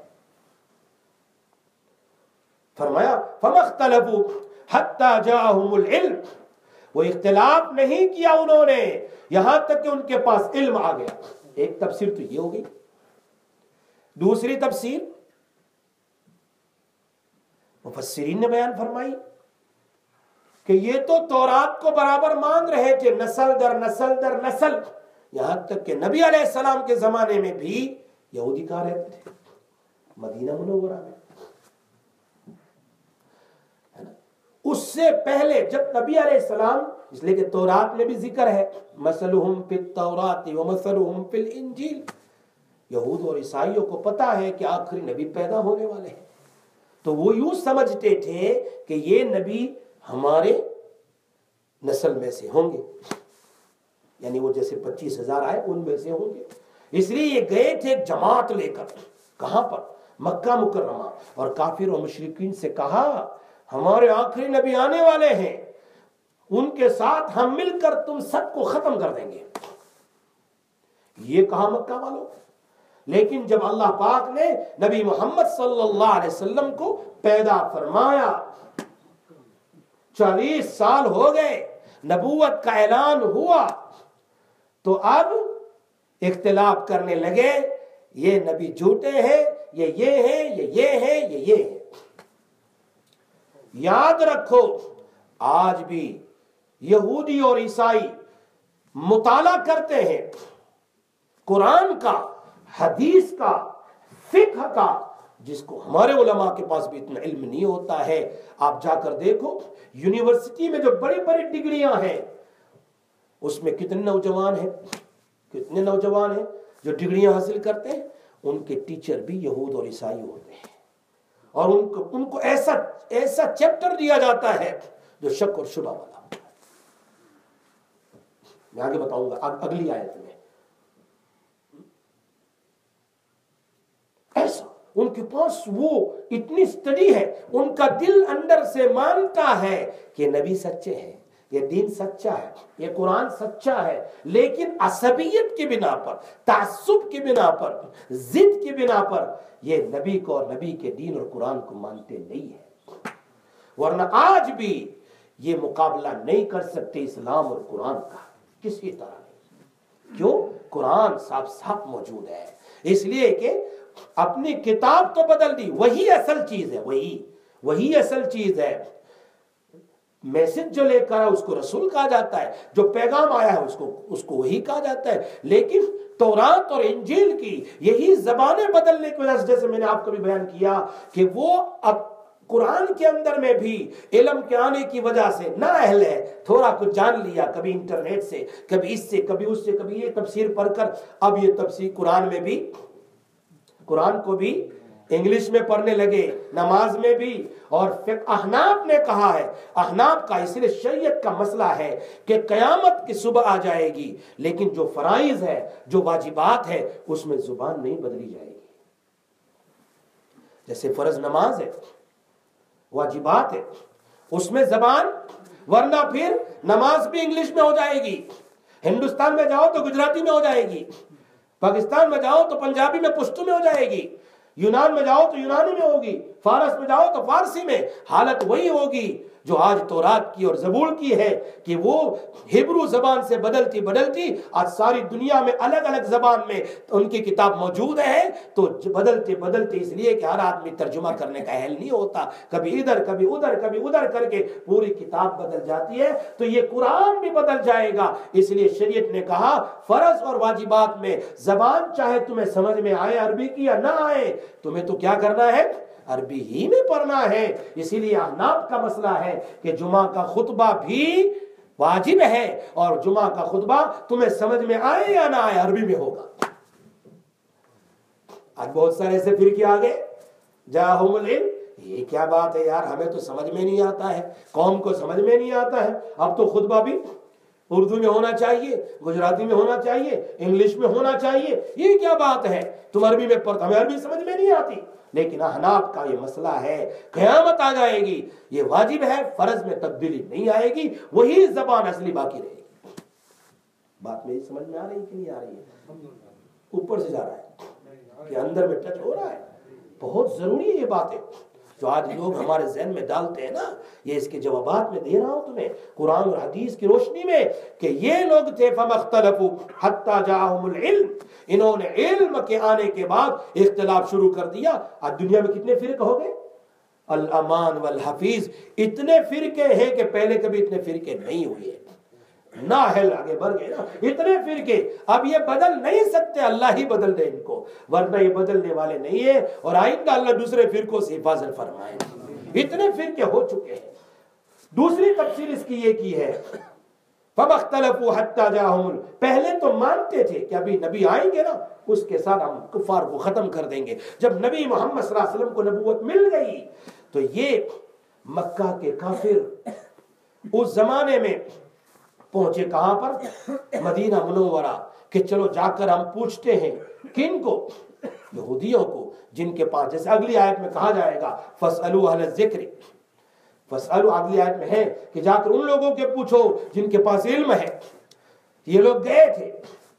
فرمایا فَمَا اخْتَلَفُوا حَتَّى جَاءَهُمُ الْعِلْمُ، وہ اختلاف نہیں کیا انہوں نے یہاں تک کہ ان کے پاس علم آ گیا۔ ایک تفسیر تو یہ ہوگی۔ دوسری تفسیر مفسرین نے بیان فرمائی کہ یہ تو تورات کو برابر مان رہے تھے، نسل در نسل در نسل، یہاں تک کہ نبی علیہ السلام کے زمانے میں بھی یہودی کہاں رہتے تھے؟ مدینہ منورہ میں۔ اس سے پہلے جب نبی علیہ السلام، اس لیے کہ تورات میں بھی ذکر ہے مثلہم فی التوراۃ ومثلہم فی الانجیل، یہود اور عیسائیوں کو پتا ہے کہ آخری نبی پیدا ہونے والے ہیں، تو وہ یوں سمجھتے تھے کہ یہ نبی ہمارے نسل میں سے ہوں گے، یعنی وہ جیسے پچیس ہزار آئے ان میں سے ہوں گے۔ اس لیے یہ گئے تھے ایک جماعت لے کر، کہاں پر؟ مکہ مکرمہ، اور کافر و مشرکین سے کہا ہمارے آخری نبی آنے والے ہیں، ان کے ساتھ ہم مل کر تم سب کو ختم کر دیں گے، یہ کہا مکہ والوں۔ لیکن جب اللہ پاک نے نبی محمد صلی اللہ علیہ وسلم کو پیدا فرمایا، چالیس سال ہو گئے، نبوت کا اعلان ہوا، تو اب اختلاف کرنے لگے، یہ نبی جھوٹے ہیں، یہ یہ ہیں، یہ یہ ہیں، یہ یہ ہیں۔ یاد رکھو آج بھی یہودی اور عیسائی مطالعہ کرتے ہیں قرآن کا، حدیث کا، فقہ کا، جس کو ہمارے علماء کے پاس بھی اتنا علم نہیں ہوتا ہے۔ آپ جا کر دیکھو یونیورسٹی میں جو بڑی بڑی ڈگریاں ہیں، اس میں کتنے نوجوان ہیں، کتنے نوجوان ہیں جو ڈگریاں حاصل کرتے ہیں، ان کے ٹیچر بھی یہود اور عیسائی ہوتے ہیں، اور ان کو ان کو ایسا ایسا چیپٹر دیا جاتا ہے جو شک اور شبہ والا۔ میں آگے بتاؤں گا اگلی آیت میں۔ ایسا ان کے پاس وہ اتنی اسٹڈی ہے، ان کا دل اندر سے مانتا ہے کہ نبی سچے ہیں، یہ دین سچا ہے، یہ قرآن سچا ہے، لیکن عصبیت کی بنا پر، تعصب کی بنا پر، ضد کی بنا پر یہ نبی کو اور نبی کے دین اور قرآن کو مانتے نہیں ہیں۔ ورنہ آج بھی یہ مقابلہ نہیں کر سکتے اسلام اور قرآن کا، کسی طرح نہیں۔ کیوں؟ قرآن صاف صاف موجود ہے، اس لیے کہ اپنی کتاب تو بدل دی، وہی اصل چیز ہے، وہی وہی اصل چیز ہے۔ میسج جو لے کر اس کو رسول کہا جاتا ہے، جو پیغام آیا ہے اس کو اس کو وہی کہا جاتا ہے، لیکن تورات اور انجیل کی یہی زبانیں بدلنے کی وجہ سے، جیسے میں نے آپ کو بھی بیان کیا کہ وہ اب قرآن کے اندر میں بھی علم کے آنے کی وجہ سے نا اہل ہے، تھوڑا کچھ جان لیا، کبھی انٹرنیٹ سے، کبھی اس سے، کبھی اس سے، کبھی یہ تفسیر پڑھ کر، اب یہ تفسیر قرآن میں بھی، قرآن کو بھی انگلش میں پڑھنے لگے، نماز میں بھی۔ اور فقہ احناف نے کہا ہے، احناف کا اس لیے شریعت کا مسئلہ ہے کہ قیامت کی صبح آ جائے گی، لیکن جو فرائض ہے، جو واجبات ہے، اس میں زبان نہیں بدلی جائے گی۔ جیسے فرض نماز ہے، واجبات ہے، اس میں زبان، ورنہ پھر نماز بھی انگلش میں ہو جائے گی، ہندوستان میں جاؤ تو گجراتی میں ہو جائے گی، پاکستان میں جاؤ تو پنجابی میں پشتو میں ہو جائے گی، یونان میں جاؤ تو یونانی میں ہوگی، فارس میں جاؤ تو فارسی میں۔ حالت وہی ہوگی جو آج تورات کی اور زبور کی ہے کہ وہ ہبرو زبان سے بدلتی بدلتی آج ساری دنیا میں الگ الگ زبان میں ان کی کتاب موجود ہے، تو بدلتے بدلتے اس لیے کہ ہر آدمی ترجمہ کرنے کا اہل نہیں ہوتا، کبھی ادھر کبھی ادھر کبھی ادھر کر کے پوری کتاب بدل جاتی ہے، تو یہ قرآن بھی بدل جائے گا۔ اس لیے شریعت نے کہا فرض اور واجبات میں زبان چاہے تمہیں سمجھ میں آئے عربی کی یا نہ آئے، تمہیں تو کیا کرنا ہے؟ عربی ہی میں پڑھنا ہے۔ اسی لیے احناف کا مسئلہ ہے کہ جمعہ کا خطبہ بھی واجب ہے، اور جمعہ کا خطبہ تمہیں سمجھ میں آئے یا نہ آئے عربی میں ہوگا۔ آج بہت سارے ایسے فرقے آگے جاہم العلم، یہ کیا بات ہے یار، ہمیں تو سمجھ میں نہیں آتا ہے، قوم کو سمجھ میں نہیں آتا ہے، اب تو خطبہ بھی اردو میں ہونا چاہیے، گجراتی میں ہونا چاہیے، انگلش میں ہونا چاہیے، یہ کیا بات ہے، تم عربی میں پڑھتے، ہمیں عربی سمجھ میں نہیں آتی۔ لیکن احناف کا یہ مسئلہ ہے قیامت آ جائے گی، یہ واجب ہے، فرض میں تبدیلی نہیں آئے گی، وہی زبان اصلی باقی رہے گی۔ بات میری سمجھ میں آ رہی کہ نہیں آ رہی ہے؟ اوپر سے جا رہا ہے کہ اندر میں ٹچ ہو رہا ہے؟ بہت ضروری ہے یہ باتیں جو آج لوگ ہمارے ذہن میں ڈالتے ہیں نا، یہ اس کے جوابات میں دے رہا ہوں تمہیں قرآن اور حدیث کی روشنی میں کہ یہ لوگ تھے فَمَا اخْتَلَفُوا حَتَّى جَاءَهُمُ الْعِلْمُ، انہوں نے علم کے آنے کے بعد اختلاف شروع کر دیا۔ آج دنیا میں کتنے فرقے ہو گئے؟ الامان والحفیظ، اتنے فرقے ہیں کہ پہلے کبھی اتنے فرقے نہیں ہوئے، نااہل آگے بڑھ گئے نا، اتنے فرقے اب یہ بدل نہیں سکتے، اللہ ہی بدل دے ان کو، ورنہ یہ بدلنے والے نہیں ہے، اور آئندہ اللہ دوسرے فرقوں سے حفاظت فرمائے۔ اتنے فرقے ہو چکے ہیں۔ دوسری تفسیر اس کی یہ کی ہے فَمَا اخْتَلَفُوا حَتَّى جَاءَهُمُ، پہلے تو مانتے تھے کہ ابھی نبی آئیں گے نا اس کے ساتھ ہم کفار کو ختم کر دیں گے۔ جب نبی محمد صلی اللہ علیہ وسلم کو نبوت مل گئی تو یہ مکہ کے کافر اس زمانے میں پہنچے کہاں پر؟ مدینہ منورہ، کہ چلو جا کر ہم پوچھتے ہیں کن کو؟ یہودیوں کو، جن کے پاس، جیسے اگلی آیت میں کہا جائے گا فَاسْأَلُوا أَهْلَ الذِّكْرِ، فَاسْأَلُوا اگلی آیت میں ہے کہ جا کر ان لوگوں کے پوچھو جن کے پاس علم ہے۔ یہ لوگ گئے تھے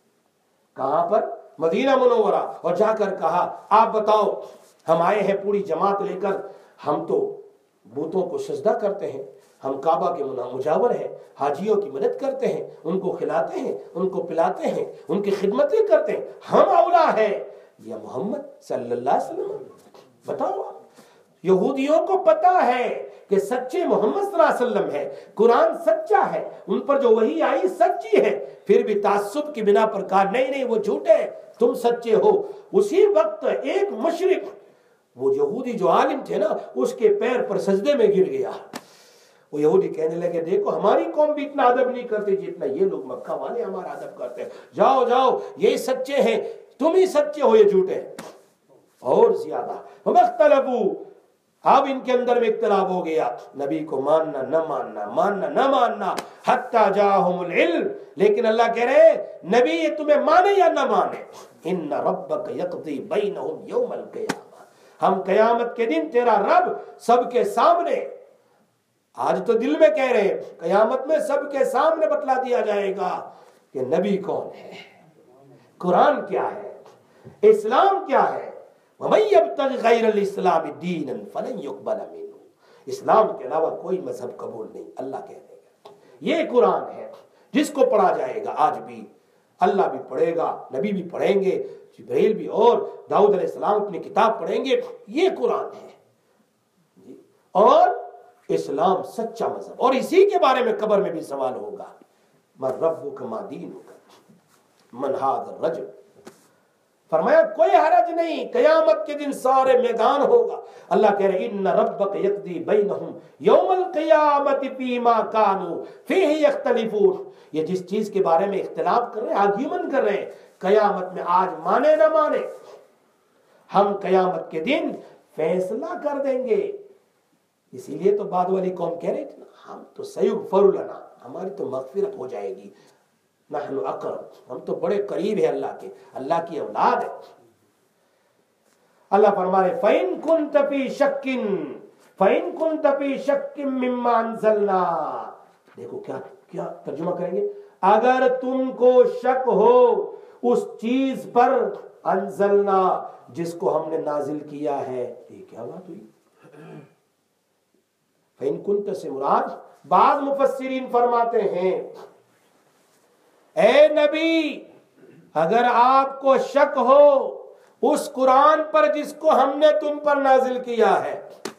کہاں پر؟ مدینہ منورہ، اور جا کر کہا آپ بتاؤ، ہم آئے ہیں پوری جماعت لے کر، ہم تو بتوں کو سجدہ کرتے ہیں، ہم کعبہ کے مجاور ہیں، حاجیوں کی مدد کرتے ہیں، ان کو کھلاتے ہیں، ان کو پلاتے ہیں، ان کی خدمتیں کرتے ہیں، ہم اولا ہے یا محمد صلی اللہ علیہ وسلم؟ بتاؤ۔ یہودیوں کو پتا ہے کہ سچے محمد صلی اللہ علیہ وسلم ہے، قرآن سچا ہے، ان پر جو وحی آئی سچی ہے، پھر بھی تعصب کی بنا پر کہا نہیں نہیں وہ جھوٹے ہیں، تم سچے ہو۔ اسی وقت ایک مشرک، وہ یہودی جو عالم تھے نا، اس کے پیر پر سجدے میں گر گیا۔ وہ یہودی کہنے لگے دیکھو ہماری قوم بھی اتنا ادب نہیں کرتی جتنا یہ لوگ مکہ والے ہمارا ادب کرتے ہیں، جاؤ جاؤ یہ سچے ہیں، تم ہی سچے ہو، یہ جھوٹے ہیں۔ اور زیادہ فَمَخْتَلَفُوا، اب ان کے اندر میں اختلاف ہو گیا، نبی کو ماننا نہ ماننا، ماننا نہ ماننا، حَتَّى جَاءَهُمُ الْعِلْمُ، لیکن اللہ کہہ رہے نبی یہ تمہیں مانے یا نہ مانے، إِنَّ رَبَّكَ يَقْضِي بَيْنَهُمْ يَوْمَ الْقِيَامَةِ، ہم قیامت کے دن تیرا رب سب کے سامنے، آج تو دل میں کہہ رہے ہیں، قیامت میں سب کے سامنے بتلا دیا جائے گا کہ نبی کون ہے، قرآن کیا ہے، اسلام کیا ہے۔ وَمَن يَبْتَغِ غَيْرَ الْإِسْلَامِ دِينًا فَلَن يُقْبَلَ مِنْهُ، اسلام کے علاوہ کوئی مذہب قبول نہیں، اللہ کہہ دے گا۔ یہ قرآن ہے جس کو پڑھا جائے گا، آج بھی اللہ بھی پڑھے گا، نبی بھی پڑھیں گے، جبرائیل بھی، اور داؤد علیہ السلام اپنی کتاب پڑھیں گے، یہ قرآن ہے۔ اور اسلام سچا مذہب، اور اسی کے بارے میں قبر میں بھی سوال ہوگا، من ربک ما دینک من ھذا الرجل، فرمایا کوئی حرج نہیں، قیامت کے دن سارے میدان ہوگا۔ اللہ کہہ رہے ان ربک یقضی بینہم یوم القیامت فیما کانوا فیہ یختلفون، یہ جس چیز کے بارے میں اختلاف کر رہے ہیں، آرگیومنٹ کر رہے ہیں، قیامت میں آج مانے نہ مانے، ہم قیامت کے دن فیصلہ کر دیں گے۔ اسی لیے تو بعد والی قوم کہہ رہی تھی ہم تو سیغفر لنا، ہماری تو مغفرت ہو جائے گی، نحن اقرب، ہم تو بڑے قریب ہیں اللہ کے، اللہ کی اولاد ہے۔ اللہ فرما رہے فَإِن كُنتَ فِي شَكٍّ فَإِن كُنتَ فِي شَكٍّ مِّمَّا أَنزَلْنَا، دیکھو کیا کیا ترجمہ کریں گے، اگر تم کو شک ہو اس چیز پر انزلنا جس کو ہم نے نازل کیا ہے، یہ کیا بات ہوئی؟ فَإِن كُنتَ سے مراد بعض مفسرین فرماتے ہیں اے نبی اگر آپ کو شک ہو اس قرآن پر جس کو ہم نے تم پر نازل کیا ہے،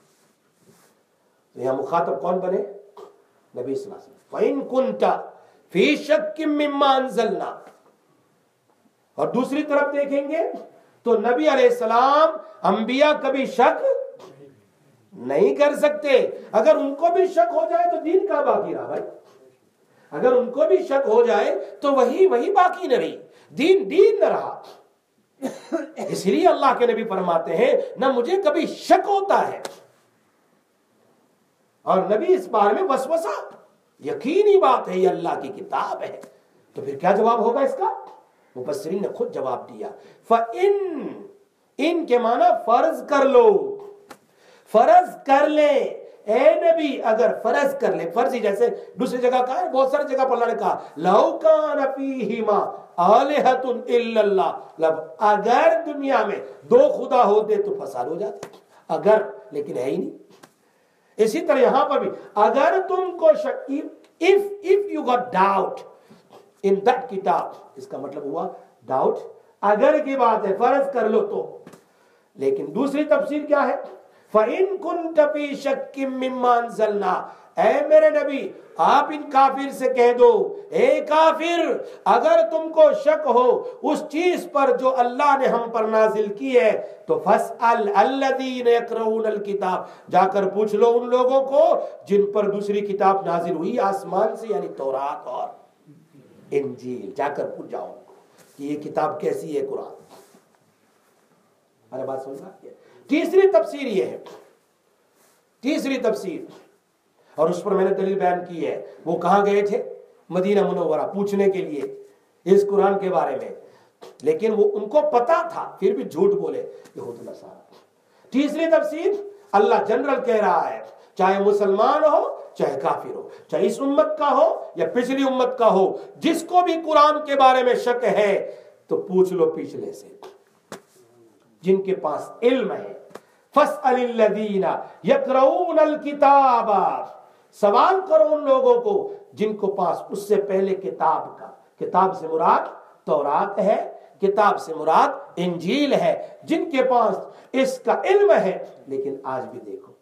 یہاں مخاطب کون بنے؟ نبی صلی اللہ علیہ وسلم۔ فَإِن كُنْتَ فِي شَكٍّ مِّمَّا أَنزَلْنَا، اور دوسری طرف دیکھیں گے تو نبی علیہ السلام انبیاء کبھی شک نہیں کر سکتے، اگر ان کو بھی شک ہو جائے تو دین کا باقی رہا بھائی، اگر ان کو بھی شک ہو جائے تو وہی وہی باقی نہ رہی، دین دین نہ رہا۔ اس لیے اللہ کے نبی فرماتے ہیں نہ مجھے کبھی شک ہوتا ہے، اور نبی اس بارے میں وسوسہ، یقینی بات ہے یہ اللہ کی کتاب ہے، تو پھر کیا جواب ہوگا اس کا؟ مفسرین نے خود جواب دیا، فَإِن ان کے معنی فرض کر لو، فرض کر لے اے نبی، اگر فرض کر لے، فرض ہی جیسے دوسری جگہ کہا ہے، بہت ساری جگہ پر اللہ نے کہا لو کان فیہما آلہۃ الا اللہ، اگر دنیا میں دو خدا ہوتے تو فساد ہو جاتا، اگر، لیکن ہے ہی نہیں۔ اسی طرح یہاں پر بھی اگر تم کو شک، if if you got doubt in that کتاب، اس کا مطلب ہوا ڈاؤٹ اگر کی بات ہے، فرض کر لو تو۔ لیکن دوسری تفسیر کیا ہے؟ فَإِن كُنْتَ فِي شَكٍّ مِّمَّا أَنزَلْنَا، اے میرے نبی آپ ان کافر سے کہہ دو، اے کافر اگر تم کو شک ہو اس چیز پر جو اللہ نے ہم پر نازل کی ہے تو فَاسْأَلْ الَّذِينَ يَقْرَؤُونَ الْكِتَابَ، جا کر پوچھ لو ان لوگوں کو جن پر دوسری کتاب نازل ہوئی آسمان سے، یعنی تورات اور انجیل، جا کر پوچھ جاؤ ان کو کہ یہ کتاب کیسی ہے قرآن۔ ہمارے بات سمجھ رہا ہے؟ تیسری تفسیر یہ ہے، تیسری تفسیر، اور اس پر میں نے دلیل بیان کی ہے، وہ کہاں گئے تھے؟ مدینہ منورہ پوچھنے کے لیے اس قرآن کے بارے میں، لیکن وہ ان کو پتا تھا پھر بھی جھوٹ بولے، یہود نصارہ۔ تیسری تفسیر اللہ جنرل کہہ رہا ہے، چاہے مسلمان ہو چاہے کافر ہو، چاہے اس امت کا ہو یا پچھلی امت کا ہو، جس کو بھی قرآن کے بارے میں شک ہے تو پوچھ لو پچھلے سے جن کے پاس علم ہے۔ فَاسْأَلِ الَّذِينَ يَقْرَؤُونَ الْكِتَابَ، سوال کرو ان لوگوں کو جن کو پاس اس سے پہلے کتاب کا، کتاب سے مراد تورات ہے، کتاب سے مراد انجیل ہے، جن کے پاس اس کا علم ہے۔ لیکن آج بھی دیکھو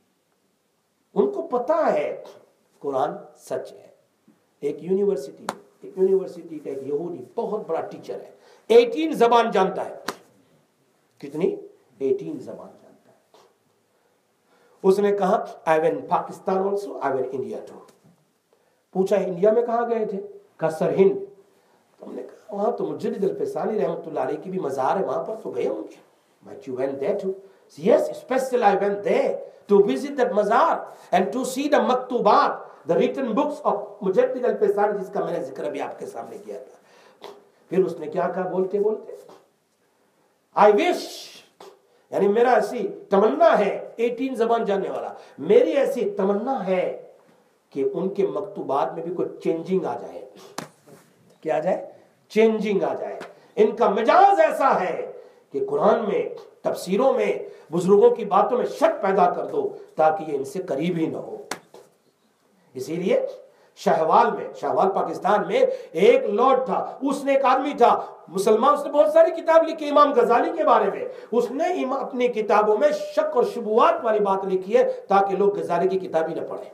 ان کو پتا ہے قرآن سچ ہے۔ ایک یونیورسٹی میں ایک یونیورسٹی کا ایک یہودی بہت بڑا ٹیچر ہے، ایٹین زبان جانتا ہے۔ کتنی؟ ایٹین زبان جانتا ہے۔ اس نے کہا I went Pakistan also, I went India too۔ پوچھا انڈیا میں کہاں گئے تھے؟ کہا سر ہند۔ تو ہم نے کہا وہاں تو مجدد الفسانی رحمۃ اللہ علیہ کی بھی مزار ہے، وہاں پر تو گئے ہوں گے۔ But you went there too؟ Yes, especially I went there to visit that mazar and to see the maktubat, the written books of مجدد الفسانی، جس کا میں نے ذکر ابھی آپ کے سامنے کیا تھا۔ پھر اس نے کیا کہا بولتے بولتے، I wish، یعنی میرا ایسی تمنا ہے، ایٹین زبان جاننے والا، میری ایسی تمنا ہے کہ ان کے مکتوبات میں بھی کوئی چینجنگ آ جائے۔ کیا آ جائے؟ چینجنگ آ جائے۔ ان کا مجاز ایسا ہے کہ قرآن میں، تفسیروں میں، بزرگوں کی باتوں میں شک پیدا کر دو تاکہ یہ ان سے قریب ہی نہ ہو۔ اسی لیے شہوال میں، شہوال پاکستان میں ایک لارڈ تھا، اس نے ایک آدمی تھا مسلمان، اس نے بہت ساری کتاب لکھی امام غزالی کے بارے میں، اس نے اپنی کتابوں میں شک اور شبہات والی بات لکھی ہے تاکہ لوگ غزالی کی کتاب ہی نہ پڑھیں۔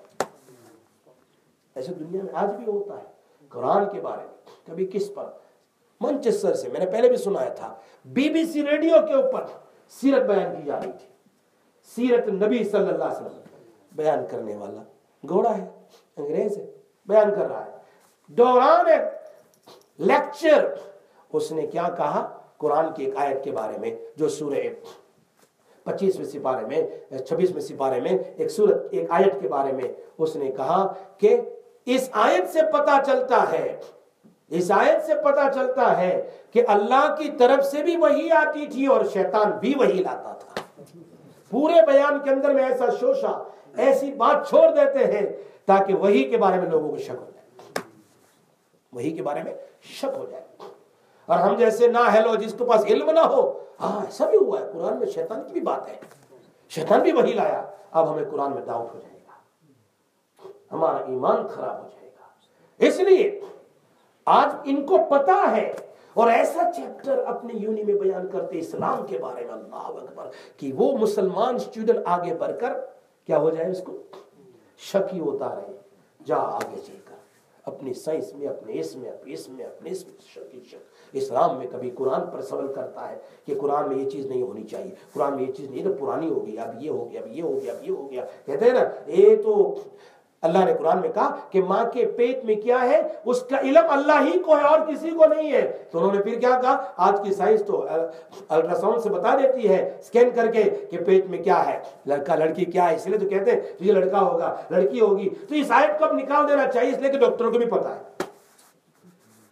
ایسے دنیا میں آج بھی ہوتا ہے۔ قرآن کے بارے میں کبھی کس پر، منچسٹر سے میں نے پہلے بھی سنایا تھا، بی بی سی ریڈیو کے اوپر سیرت بیان کی جا رہی تھی، سیرت نبی صلی اللہ علیہ وسلم بیان کرنے والا گھوڑا ہے، انگریز ہے، بیان کر رہا ہے، دوران ایک لیکچر اس نے کیا کہا قرآن کی ایک آیت کے بارے میں جو سورہ پچیسویں سپارے میں، چھبیسویں سپارے میں ایک سورت، ایک آیت کے بارے میں اس نے کہا کہ اس آیت سے پتا چلتا ہے، اس آیت سے پتا چلتا ہے کہ اللہ کی طرف سے بھی وحی آتی تھی اور شیطان بھی وحی لاتا تھا۔ پورے بیان کے اندر میں ایسا شوشہ، ایسی بات چھوڑ دیتے ہیں تاکہ وحی کے بارے میں لوگوں کو شک ہو جائے، وحی کے بارے میں شک ہو جائے۔ اور ہم جیسے نہ ہیلو جس کے پاس علم نہ ہو، ہاں ایسا بھی ہوا ہے، قرآن میں شیطان کی بھی بات ہے، شیطان بھی وحی لایا، اب ہمیں قرآن میں ڈاؤٹ ہو جائے گا، ہمارا ایمان خراب ہو جائے گا۔ اس لیے آج ان کو پتا ہے اور ایسا چیپٹر اپنی یونی میں بیان کرتے اسلام کے بارے میں، اللہ اکبر، کہ وہ مسلمان اسٹوڈنٹ آگے بڑھ کر کیا ہو جائے، اس کو شک ہی ہوتا رہے، جا آگے چل کر اپنی سائنس میں، اپنے اس میں، اپنے اس میں، اپنے اس میں شک ہی شک۔ اسلام میں کبھی قرآن پر سوال کرتا ہے کہ قرآن میں یہ چیز نہیں ہونی چاہیے، قرآن میں یہ چیز نہیں، تو پرانی ہو گئی، اب یہ ہو گیا، اب یہ ہو گیا، اب یہ ہو گیا، کہتے ہیں نا یہ تو اللہ نے قرآن میں کہا کہ ماں کے پیٹ میں کیا ہے اس کا علم اللہ ہی کو ہے اور کسی کو نہیں ہے۔ تو انہوں نے پھر کیا کہا، آج کی سائنس تو الٹرا ساؤنڈ سے بتا دیتی ہے اسکین کر کے کہ پیٹ میں کیا ہے، لڑکا لڑکی کیا ہے، اس لیے تو کہتے ہیں یہ لڑکا ہوگا لڑکی ہوگی۔ تو اس آیت کو اب نکال دینا چاہیے، اس لیے کہ ڈاکٹروں کو بھی پتا ہے،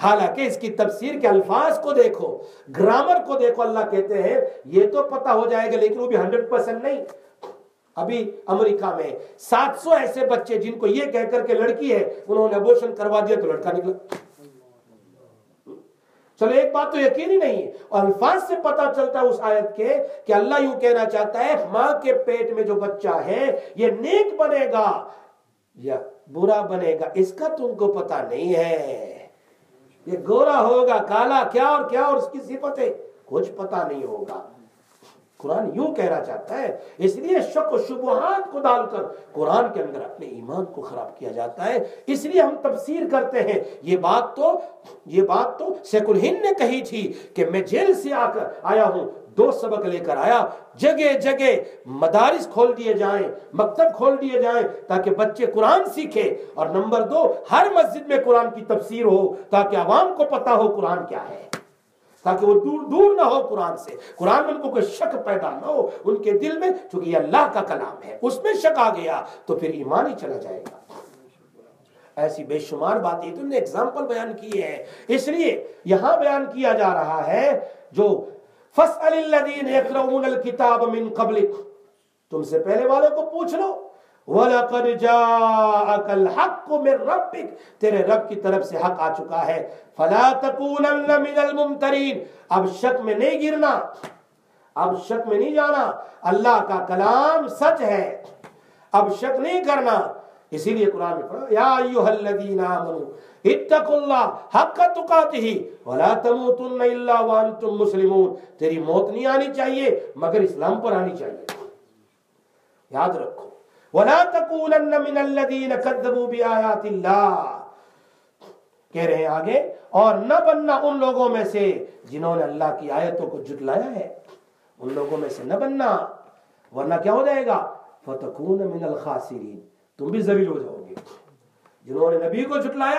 حالانکہ اس کی تفسیر کے الفاظ کو دیکھو، گرامر کو دیکھو، اللہ کہتے ہیں یہ تو پتہ ہو جائے گا لیکن وہ بھی ہنڈریڈ پرسینٹ نہیں۔ ابھی امریکہ میں سات سو ایسے بچے جن کو یہ کہہ کر کے لڑکی ہے انہوں نے ابورشن کروا دیا تو لڑکا نکلا۔ چلو ایک بات تو یقینی نہیں ہے، اور الفاظ سے پتا چلتا ہے اس آیت کے کہ اللہ یوں کہنا چاہتا ہے ماں کے پیٹ میں جو بچہ ہے یہ نیک بنے گا یا برا بنے گا اس کا تم کو پتا نہیں ہے، یہ گورا ہوگا کالا کیا اور کیا اور اس کی صفتیں کچھ پتا نہیں ہوگا۔ قرآن یوں کہنا چاہتا ہے، اس لیے شک و شبہات کو ڈال کر قرآن کے اندر اپنے ایمان کو خراب کیا جاتا ہے۔ اس لیے ہم تفسیر کرتے ہیں۔ یہ بات تو یہ بات تو شیخ الہند نے کہی تھی کہ میں جیل سے آ کر آیا ہوں، دو سبق لے کر آیا، جگہ جگہ مدارس کھول دیے جائیں، مکتب کھول دیے جائیں تاکہ بچے قرآن سیکھیں، اور نمبر دو ہر مسجد میں قرآن کی تفسیر ہو تاکہ عوام کو پتا ہو قرآن کیا ہے، تاکہ وہ دور دور نہ ہو قرآن سے، قرآن میں ان کو کوئی شک پیدا نہ ہو ان کے دل میں، چونکہ یہ اللہ کا کلام ہے، اس میں شک آ گیا تو پھر ایمان ہی چلا جائے گا۔ ایسی بے شمار باتیں تم نے اگزامپل بیان کی ہے، اس لیے یہاں بیان کیا جا رہا ہے جو فَاسْأَلِ الَّذِينَ يَقْرَؤُونَ الْكِتَابَ مِن قَبْلِكَ، تم سے پہلے والوں کو پوچھ لو، وَلَقَدْ جَاءَكَ الْحَقُّ مِن رَبِّكَ، تیرے رب کی طرف سے حق آ چکا ہے، فَلَا تَكُونَنَّ مِنَ الْمُمْتَرِينَ، اب شک میں نہیں گرنا، اب شک میں نہیں جانا، اللہ کا کلام سچ ہے، اب شک نہیں کرنا۔ اسی لیے قرآن میں پڑھا یا ایھا الذین آمنوا اتقوا اللہ حق تقاتہ ولا تموتن الا وانتم مسلمون، تیری موت نہیں آنی چاہیے مگر اسلام پر آنی چاہیے، یاد رکھو۔ ولا تکونن من الذین کذبوا بآیات اللہ، کہہ رہے ہیں آگے، اور نہ بننا ان لوگوں میں سے جنہوں نے اللہ کی آیتوں کو جھٹلایا ہے، ان لوگوں میں سے نہ بننا، ورنہ کیا ہو جائے گا، فتکون من الخاسرین، تم بھی ذلیل ہو جاؤ گے۔ جنہوں نے نبی کو جھٹلایا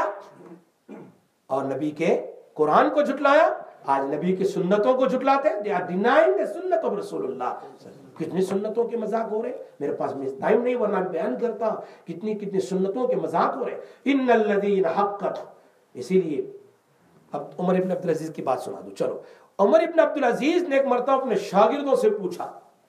اور نبی کے قرآن کو جھٹلایا، آج نبی کی سنتوں کو جھٹلاتے ہیں، they are denying the sunnah of رسول اللہ۔ کتنی سنتوں کے مذاق ہو رہے، میرے پاس ٹائم نہیں ورنہ بیان کرتا، کتنی کتنی سنتوں کے مذاق ہو رہے۔ ان الذین حقت، اسی لیے اب عمر ابن عبدالعزیز کی بات سنا دو۔ چلو، عمر ابن عبدالعزیز نے ایک مرتبہ اپنے شاگردوں سے پوچھا،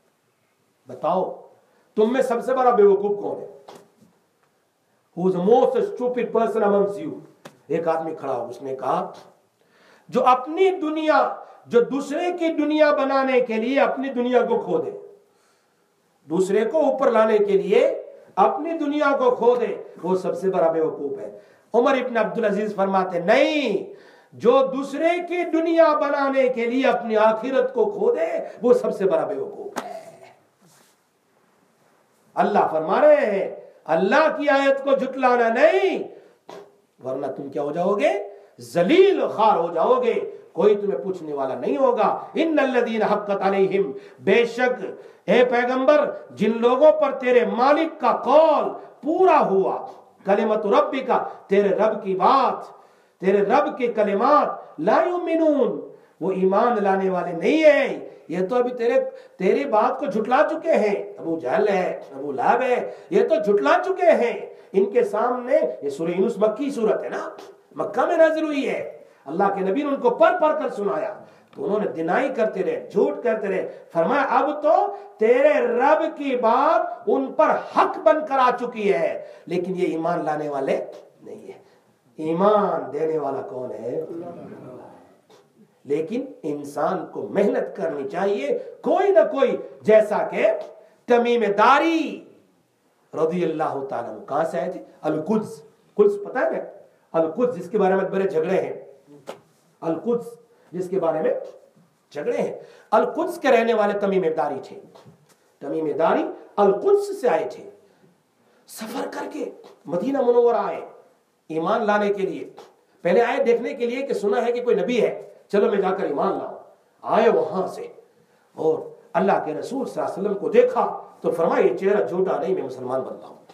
بتاؤ تم میں سب سے بڑا بیوقوف کون ہے؟ Who is the most stupid person amongst you؟ ایک آدمی کھڑا ہو، اس نے کہا جو اپنی دنیا، جو دوسرے کی دنیا بنانے کے لیے اپنی دنیا کو کھو دے، دوسرے کو اوپر لانے کے لیے اپنی دنیا کو کھو دے، وہ سب سے بڑا بیوقوف ہے۔ عمر ابن عبدالعزیز فرماتے نہیں، جو دوسرے کی دنیا بنانے کے لیے اپنی آخرت کو کھو دے وہ سب سے بڑا بیوقوف ہے۔ اللہ فرما رہے ہیں اللہ کی آیت کو جھٹلانا نہیں، ورنہ تم کیا ہو جاؤ گے، ذلیل و خوار ہو جاؤ گے، کوئی تمہیں پوچھنے والا نہیں ہوگا۔ ان الذین حقت علیہم، بے شک اے پیغمبر جن لوگوں پر تیرے مالک کا قول پورا ہوا، کلمت ربک، تیرے رب کی بات، تیرے رب کے کلمات، لا یؤمنون، وہ ایمان لانے والے نہیں ہیں، یہ تو ابھی تیرے تیری بات کو جھٹلا چکے ہیں، ابو جہل ہے، ابو لہب ہے، یہ تو جھٹلا چکے ہیں، ان کے سامنے، یہ سورہ یونس مکی سورت ہے نا، مکہ میں نازل ہوئی ہے، اللہ کے نبی نے ان کو پڑھ پڑھ کر سنایا تو انہوں نے دینائی کرتے رہے، جھوٹ کرتے رہے، فرمایا اب تو تیرے رب کی بات ان پر حق بن کر آ چکی ہے، لیکن یہ ایمان لانے والے نہیں ہے۔ ایمان دینے والا کون ہے؟ لیکن انسان کو محنت کرنی چاہیے، کوئی نہ کوئی، جیسا کہ تمیم داری رضی اللہ تعالیٰ عنہ، کہاں سے آئے تھے؟ القدس، قدس پتہ ہے نا، القدس جس کے بارے میں بڑے جھگڑے ہیں، القدس جس کے بارے میں جھگڑے ہیں، القدس کے رہنے والے تمیم داری تھے، تمیم داری القدس سے آئے تھے، سفر کر کے مدینہ منورہ آئے ایمان لانے کے لیے، پہلے آئے دیکھنے کے لیے کہ سنا ہے کہ کوئی نبی ہے، چلو میں جا کر ایمان لاؤں، آئے وہاں سے اور اللہ کے رسول صلی اللہ علیہ وسلم کو دیکھا تو فرمایا یہ چہرہ جھوٹا نہیں، میں مسلمان بنتا ہوں۔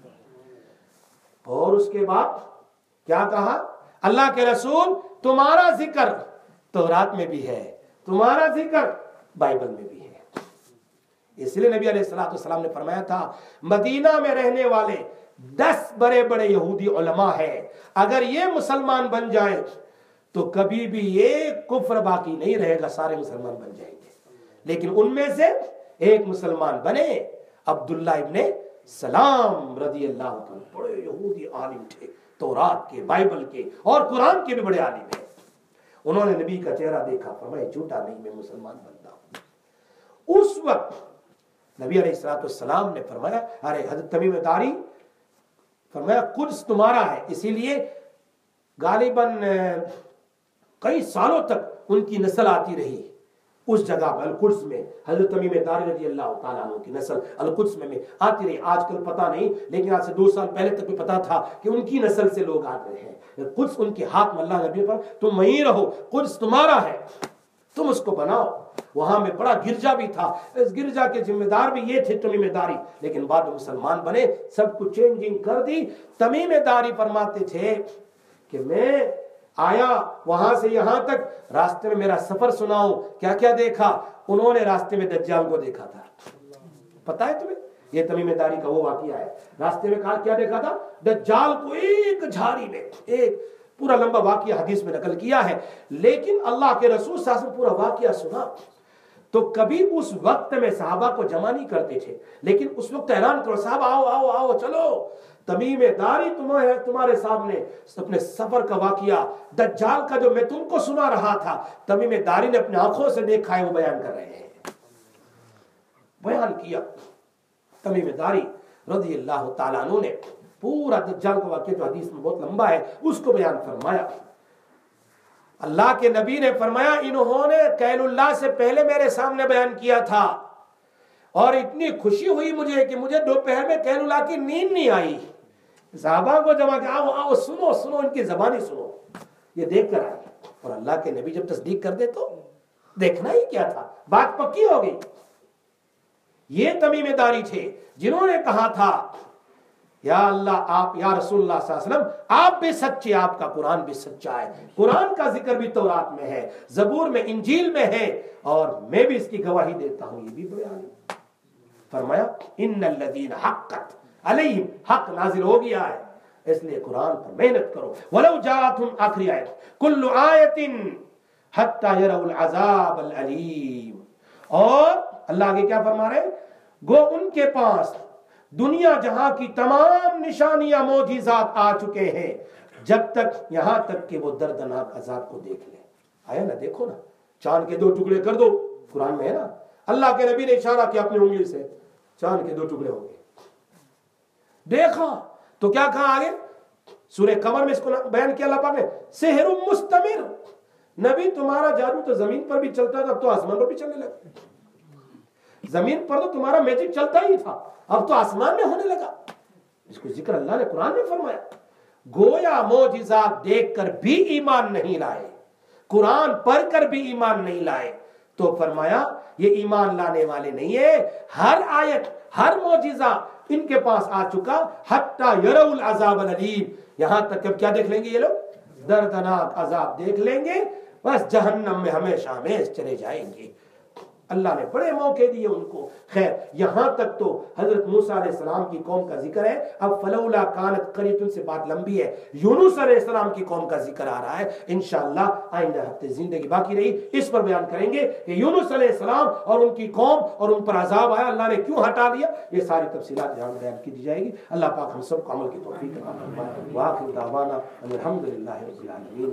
اور اس کے بعد کیا کہا؟ اللہ کے رسول تمہارا ذکر تورات میں بھی ہے، تمہارا ذکر بائبل میں بھی ہے۔ اس لیے نبی علیہ الصلوۃ والسلام نے فرمایا تھا مدینہ میں رہنے والے دس بڑے بڑے یہودی علماء ہیں، اگر یہ مسلمان بن جائیں تو کبھی بھی ایک کفر باقی نہیں رہے گا، سارے مسلمان بن جائیں گے۔ لیکن ان میں سے ایک مسلمان بنے، عبداللہ ابن سلام رضی اللہ عنہ، بڑے یہودی عالم تھے، تورات کے، بائبل کے اور قرآن کے بھی بڑے عالم ہیں۔ انہوں نے نبی کا چہرہ دیکھا، فرمایا جھوٹا نہیں، میں مسلمان بنتا ہوں۔ اس وقت نبی علیہ الصلوۃ والسلام نے فرمایا، ارے حضرت تمیم داری، فرمایا قدس تمہارا ہے، اسی لیے غالباً کئی سالوں تک ان کی نسل آتی رہی اس جگہ پر القدس میں، حضرت تمیم داری رضی اللہ تعالیٰ عنہ کی نسل القدس میں میں آتی رہی۔ آج کل پتہ نہیں، لیکن آج سے دو سال پہلے تک بھی پتہ تھا کہ ان کی نسل سے لوگ آتے ہیں۔ قدس ان کے ہاتھ میں، اللہ نبی پر تم وہیں رہو، قدس تمہارا ہے، تم اس کو بناؤ۔ وہاں میں بڑا گرجا بھی تھا، اس گرجا کے ذمہ دار بھی یہ تھے تمیم داری، لیکن بعد میں مسلمان بنے، سب کچھ چینجنگ کر دی۔ تمیم داری فرماتے تھے کہ میں آیا وہاں سے یہاں تک، راستے میں میرا سفر سناؤں کیا کیا دیکھا۔ انہوں نے راستے میں دجال کو دیکھا تھا، پتہ ہے تمہیں؟ یہ تمیم داری کا وہ واقعہ ہے۔ راستے میں کہا کیا دیکھا تھا؟ دجال کو ایک جھاڑی میں، ایک پورا لمبا واقعہ حدیث میں نقل کیا ہے، لیکن اللہ کے رسول صلی اللہ علیہ وسلم پورا واقعہ سنا تو کبھی اس وقت میں صحابہ کو جمع نہیں کرتے تھے، لیکن اس وقت اعلان کرو صحابہ آؤ آؤ آؤ چلو، تمیم داری تمہیں تمہارے سامنے اپنے سفر کا واقعہ، دجال کا جو میں تم کو سنا رہا تھا، تمیم داری نے اپنے آنکھوں سے دیکھا ہے، وہ بیان کر رہے ہیں۔ بیان کیا تمیم داری رضی اللہ تعالیٰ عنہ نے، پورا دجال کا واقعہ جو حدیث میں بہت لمبا ہے اس کو بیان فرمایا۔ اللہ کے نبی نے فرمایا انہوں نے قیل اللہ سے پہلے میرے سامنے بیان کیا تھا، اور اتنی خوشی ہوئی مجھے کہ مجھے دوپہر میں قیل اللہ کی نیند نہیں آئی۔ صحابہ کو جمع کہ آؤ آؤ سنو سنو، ان کی زبانی سنو، یہ دیکھ کر آئے۔ اور اللہ کے نبی جب تصدیق کر دے تو دیکھنا ہی کیا تھا، بات پکی ہو گئی۔ یہ تمیم داری تھے جنہوں نے کہا تھا یا اللہ آپ، یا رسول اللہ صلی اللہ علیہ وسلم آپ بھی سچے، آپ کا قرآن بھی سچا ہے، قرآن کا ذکر بھی تورات میں ہے، زبور میں، انجیل میں ہے، اور میں بھی اس کی گواہی دیتا ہوں۔ یہ بھی بیان فرمایا ان الذین حقت علیہم، حق نازل ہو گیا ہے، اس لیے قرآن پر محنت کرو۔ ولو جاءتہم، آخری آیت، کل آیت حتی یروا العذاب العلیم۔ اور اللہ آگے کیا فرما رہے ہیں؟ گو ان کے پاس دنیا جہاں کی تمام نشانیاں معجزات آ چکے ہیں، جب تک یہاں تک کہ وہ دردناک عذاب کو دیکھ لیں۔ آیا نا، دیکھو نا، چاند کے دو ٹکڑے کر دو، قرآن میں ہے نا، اللہ کے نبی نے اشارہ کیا اپنی انگلی سے، چاند کے دو ٹکڑے ہو گئے۔ دیکھا تو کیا کہا آگے؟ سورہ قمر میں اس کو بیان کیا اللہ پاک نے، سحر مستمر، نبی تمہارا جادو تو زمین پر بھی چلتا تھا، اب تو آسمان پر بھی چلنے لگا۔ زمین پر تو تمہارا میجک چلتا ہی تھا، اب تو آسمان میں ہونے لگا۔ اس کو ذکر اللہ نے قرآن میں فرمایا۔ گویا معجزات دیکھ کر بھی ایمان نہیں لائے، قرآن پڑھ کر بھی ایمان نہیں لائے، تو فرمایا یہ ایمان لانے والے نہیں ہے۔ ہر آیت، ہر معجزہ ان کے پاس آ چکا، حتی یروا العذاب العلیم، یہاں تک کہ کیا دیکھ لیں گے یہ لوگ؟ دردناک عذاب دیکھ لیں گے، بس جہنم میں ہمیشہ ہمیشہ چلے جائیں گے۔ اللہ نے بڑے موقع دیے ان کو۔ خیر، یہاں تک تو حضرت موسیٰ علیہ السلام کی قوم کا ذکر ہے۔ اب فلولا کانت قریۃ سے بات لمبی ہے، یونس علیہ السلام کی قوم کا ذکر آ رہا ہے۔ انشاءاللہ آئندہ ہفتے زندگی باقی رہی اس پر بیان کریں گے کہ یونس علیہ السلام اور ان کی قوم اور ان پر عذاب آیا، اللہ نے کیوں ہٹا دیا، یہ ساری تفصیلات یہاں بیان کی دی جائے گی۔ اللہ پاک ہم سب کو عمل کی توفیق عطا فرمائے۔ وآخر دعوانا ان الحمدللہ رب العالمین۔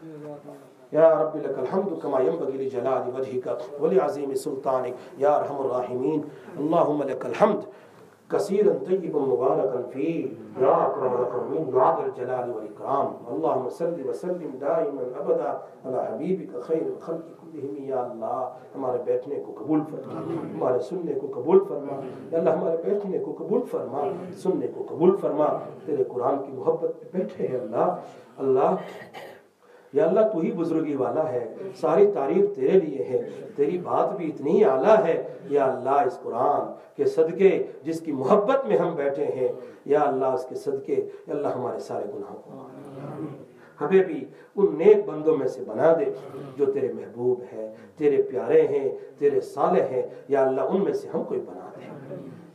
یا رب لك الحمد كما ينبغي لجلال وجهك ولعظيم سلطانك يا ارحم الراحمين۔ اللهم لك الحمد كثيرا طيبا مباركا فيه يا اكرم الاكرمين يا ذا الجلال والاكرام۔ اللهم صل وسلم دائما ابدا على حبيبك خير الخلق كلهم۔ یا اللہ ہمارے بیٹھنے کو قبول فرما، ہمارے سننے کو قبول فرما، یا اللہ ہمارے بیٹھنے کو قبول فرما، سننے کو قبول فرما۔ تیرے قرآن کی محبت میں بیٹھے ہیں اللہ، اللہ یا اللہ تو ہی بزرگی والا ہے، ساری تعریف تیرے لیے ہے، تیری بات بھی اتنی اعلیٰ ہے۔ یا اللہ اس قرآن کے صدقے جس کی محبت میں ہم بیٹھے ہیں، یا اللہ اس کے صدقے یا اللہ ہمارے سارے گناہوں کو ہمیں بھی ان نیک بندوں میں سے بنا دے جو تیرے محبوب ہیں، تیرے پیارے ہیں، تیرے صالح ہیں، یا اللہ ان میں سے ہم کوئی بنا دے۔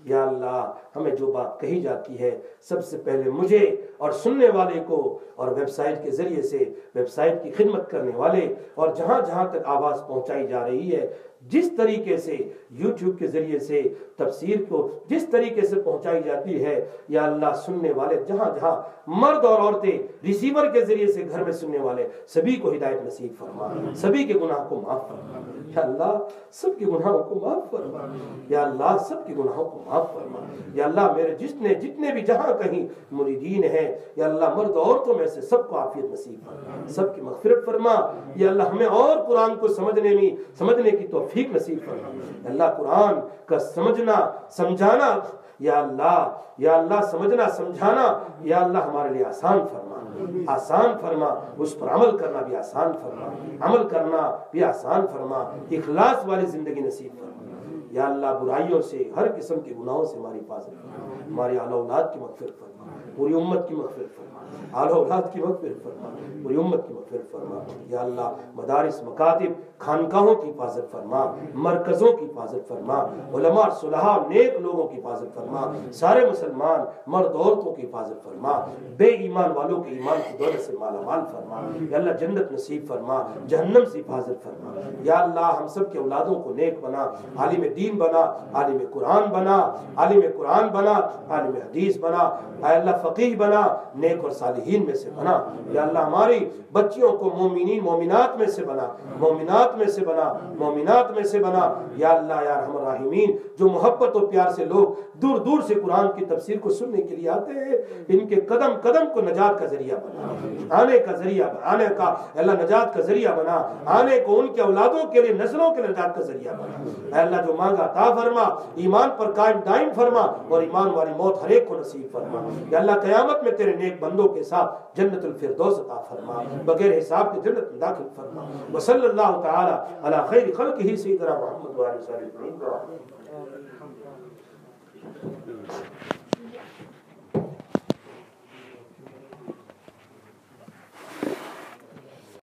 یا اللہ ہمیں جو بات کہی جاتی ہے سب سے پہلے مجھے اور سننے والے کو اور ویب سائٹ کے ذریعے سے ویب سائٹ کی خدمت کرنے والے اور جہاں جہاں تک آواز پہنچائی جا رہی ہے جس طریقے سے یوٹیوب کے ذریعے سے تفسیر کو جس طریقے سے پہنچائی جاتی ہے یا اللہ سننے والے جہاں جہاں مرد اور عورتیں ریسیور کے ذریعے سے گھر میں سننے والے سبھی کو ہدایت نصیب فرما سبھی کے گناہ کو معاف فرما یا اللہ سب کے گناہوں کو معاف فرما یا اللہ سب کے گناہوں کو معاف فرما یا اللہ میرے جتنے جتنے بھی جہاں کہیں مریدین ہیں یا اللہ مرد عورتوں میں سے سب کو عافیت نصیب فرما سب کی مغفرت فرما یا اللہ ہمیں اور قرآن کو سمجھنے میں سمجھنے کی توفیق نصیب فرما یا اللہ قرآن کا سمجھنا سمجھانا یا اللہ یا اللہ سمجھنا سمجھانا یا اللہ ہمارے لیے آسان فرما آسان فرما اس پر عمل کرنا بھی آسان فرما عمل کرنا بھی آسان فرما اخلاص والی زندگی نصیب فرما یا اللہ برائیوں سے ہر قسم کے گناہوں سے ہماری حفاظت فرما ہماری اعلی اولاد کی مغفرت فرما پوری امت کی مغفرت فرما اعلی اولاد کی مغفرت فرما پوری امت کی مغفرت فرما یا اللہ مدارس مکاتب خانقاہوں کی حفاظت فرما مرکزوں کی حفاظت فرما علماء صلحاء نیک لوگوں کی حفاظت فرما سارے مسلمان مرد عورتوں کی حفاظت فرما بے ایمان والوں کے ایمان کی دولت سے مالا مال فرما یا اللہ جنت نصیب فرما جہنم سے حفاظت فرما یا اللہ ہم سب کے اولادوں کو نیک بنا عالم دین بنا عالم قرآن بنا عالم قرآن بنا عالم حدیث بنا اے اللہ فقیہ بنا نیک اور صالحین میں سے بنا یا اللہ ہماری بچیوں کو مومنین مومنات میں سے بنا مومنات میں سے بنا مومنات میں سے بنا یا اللہ یا ارحم الراحمین جو محبت و پیار سے لوگ دور دور سے قرآن کی تفسیر کو سننے کے لیے آتے ہیں ان کے قدم قدم کو نجات کا ذریعہ بنا آنے کا ذریعہ آنے کا اللہ نجات کا ذریعہ بنا آنے کو ان کے اولادوں کے لیے نسلوں کے نجات کا ذریعہ بنا اے اللہ جو مانگا عطا فرما ایمان پر قائم دائم فرما اور ایمان والی موت ہر ایک کو نصیب فرما یا اللہ قیامت میں تیرے نیک بندوں کے ساتھ جنت الفردوس عطا فرما بغیر حساب کے جنت میں داخل فرما وصلی اللہ تعالی علی خیر خلقہ سیدنا محمد و علیہ وسلم.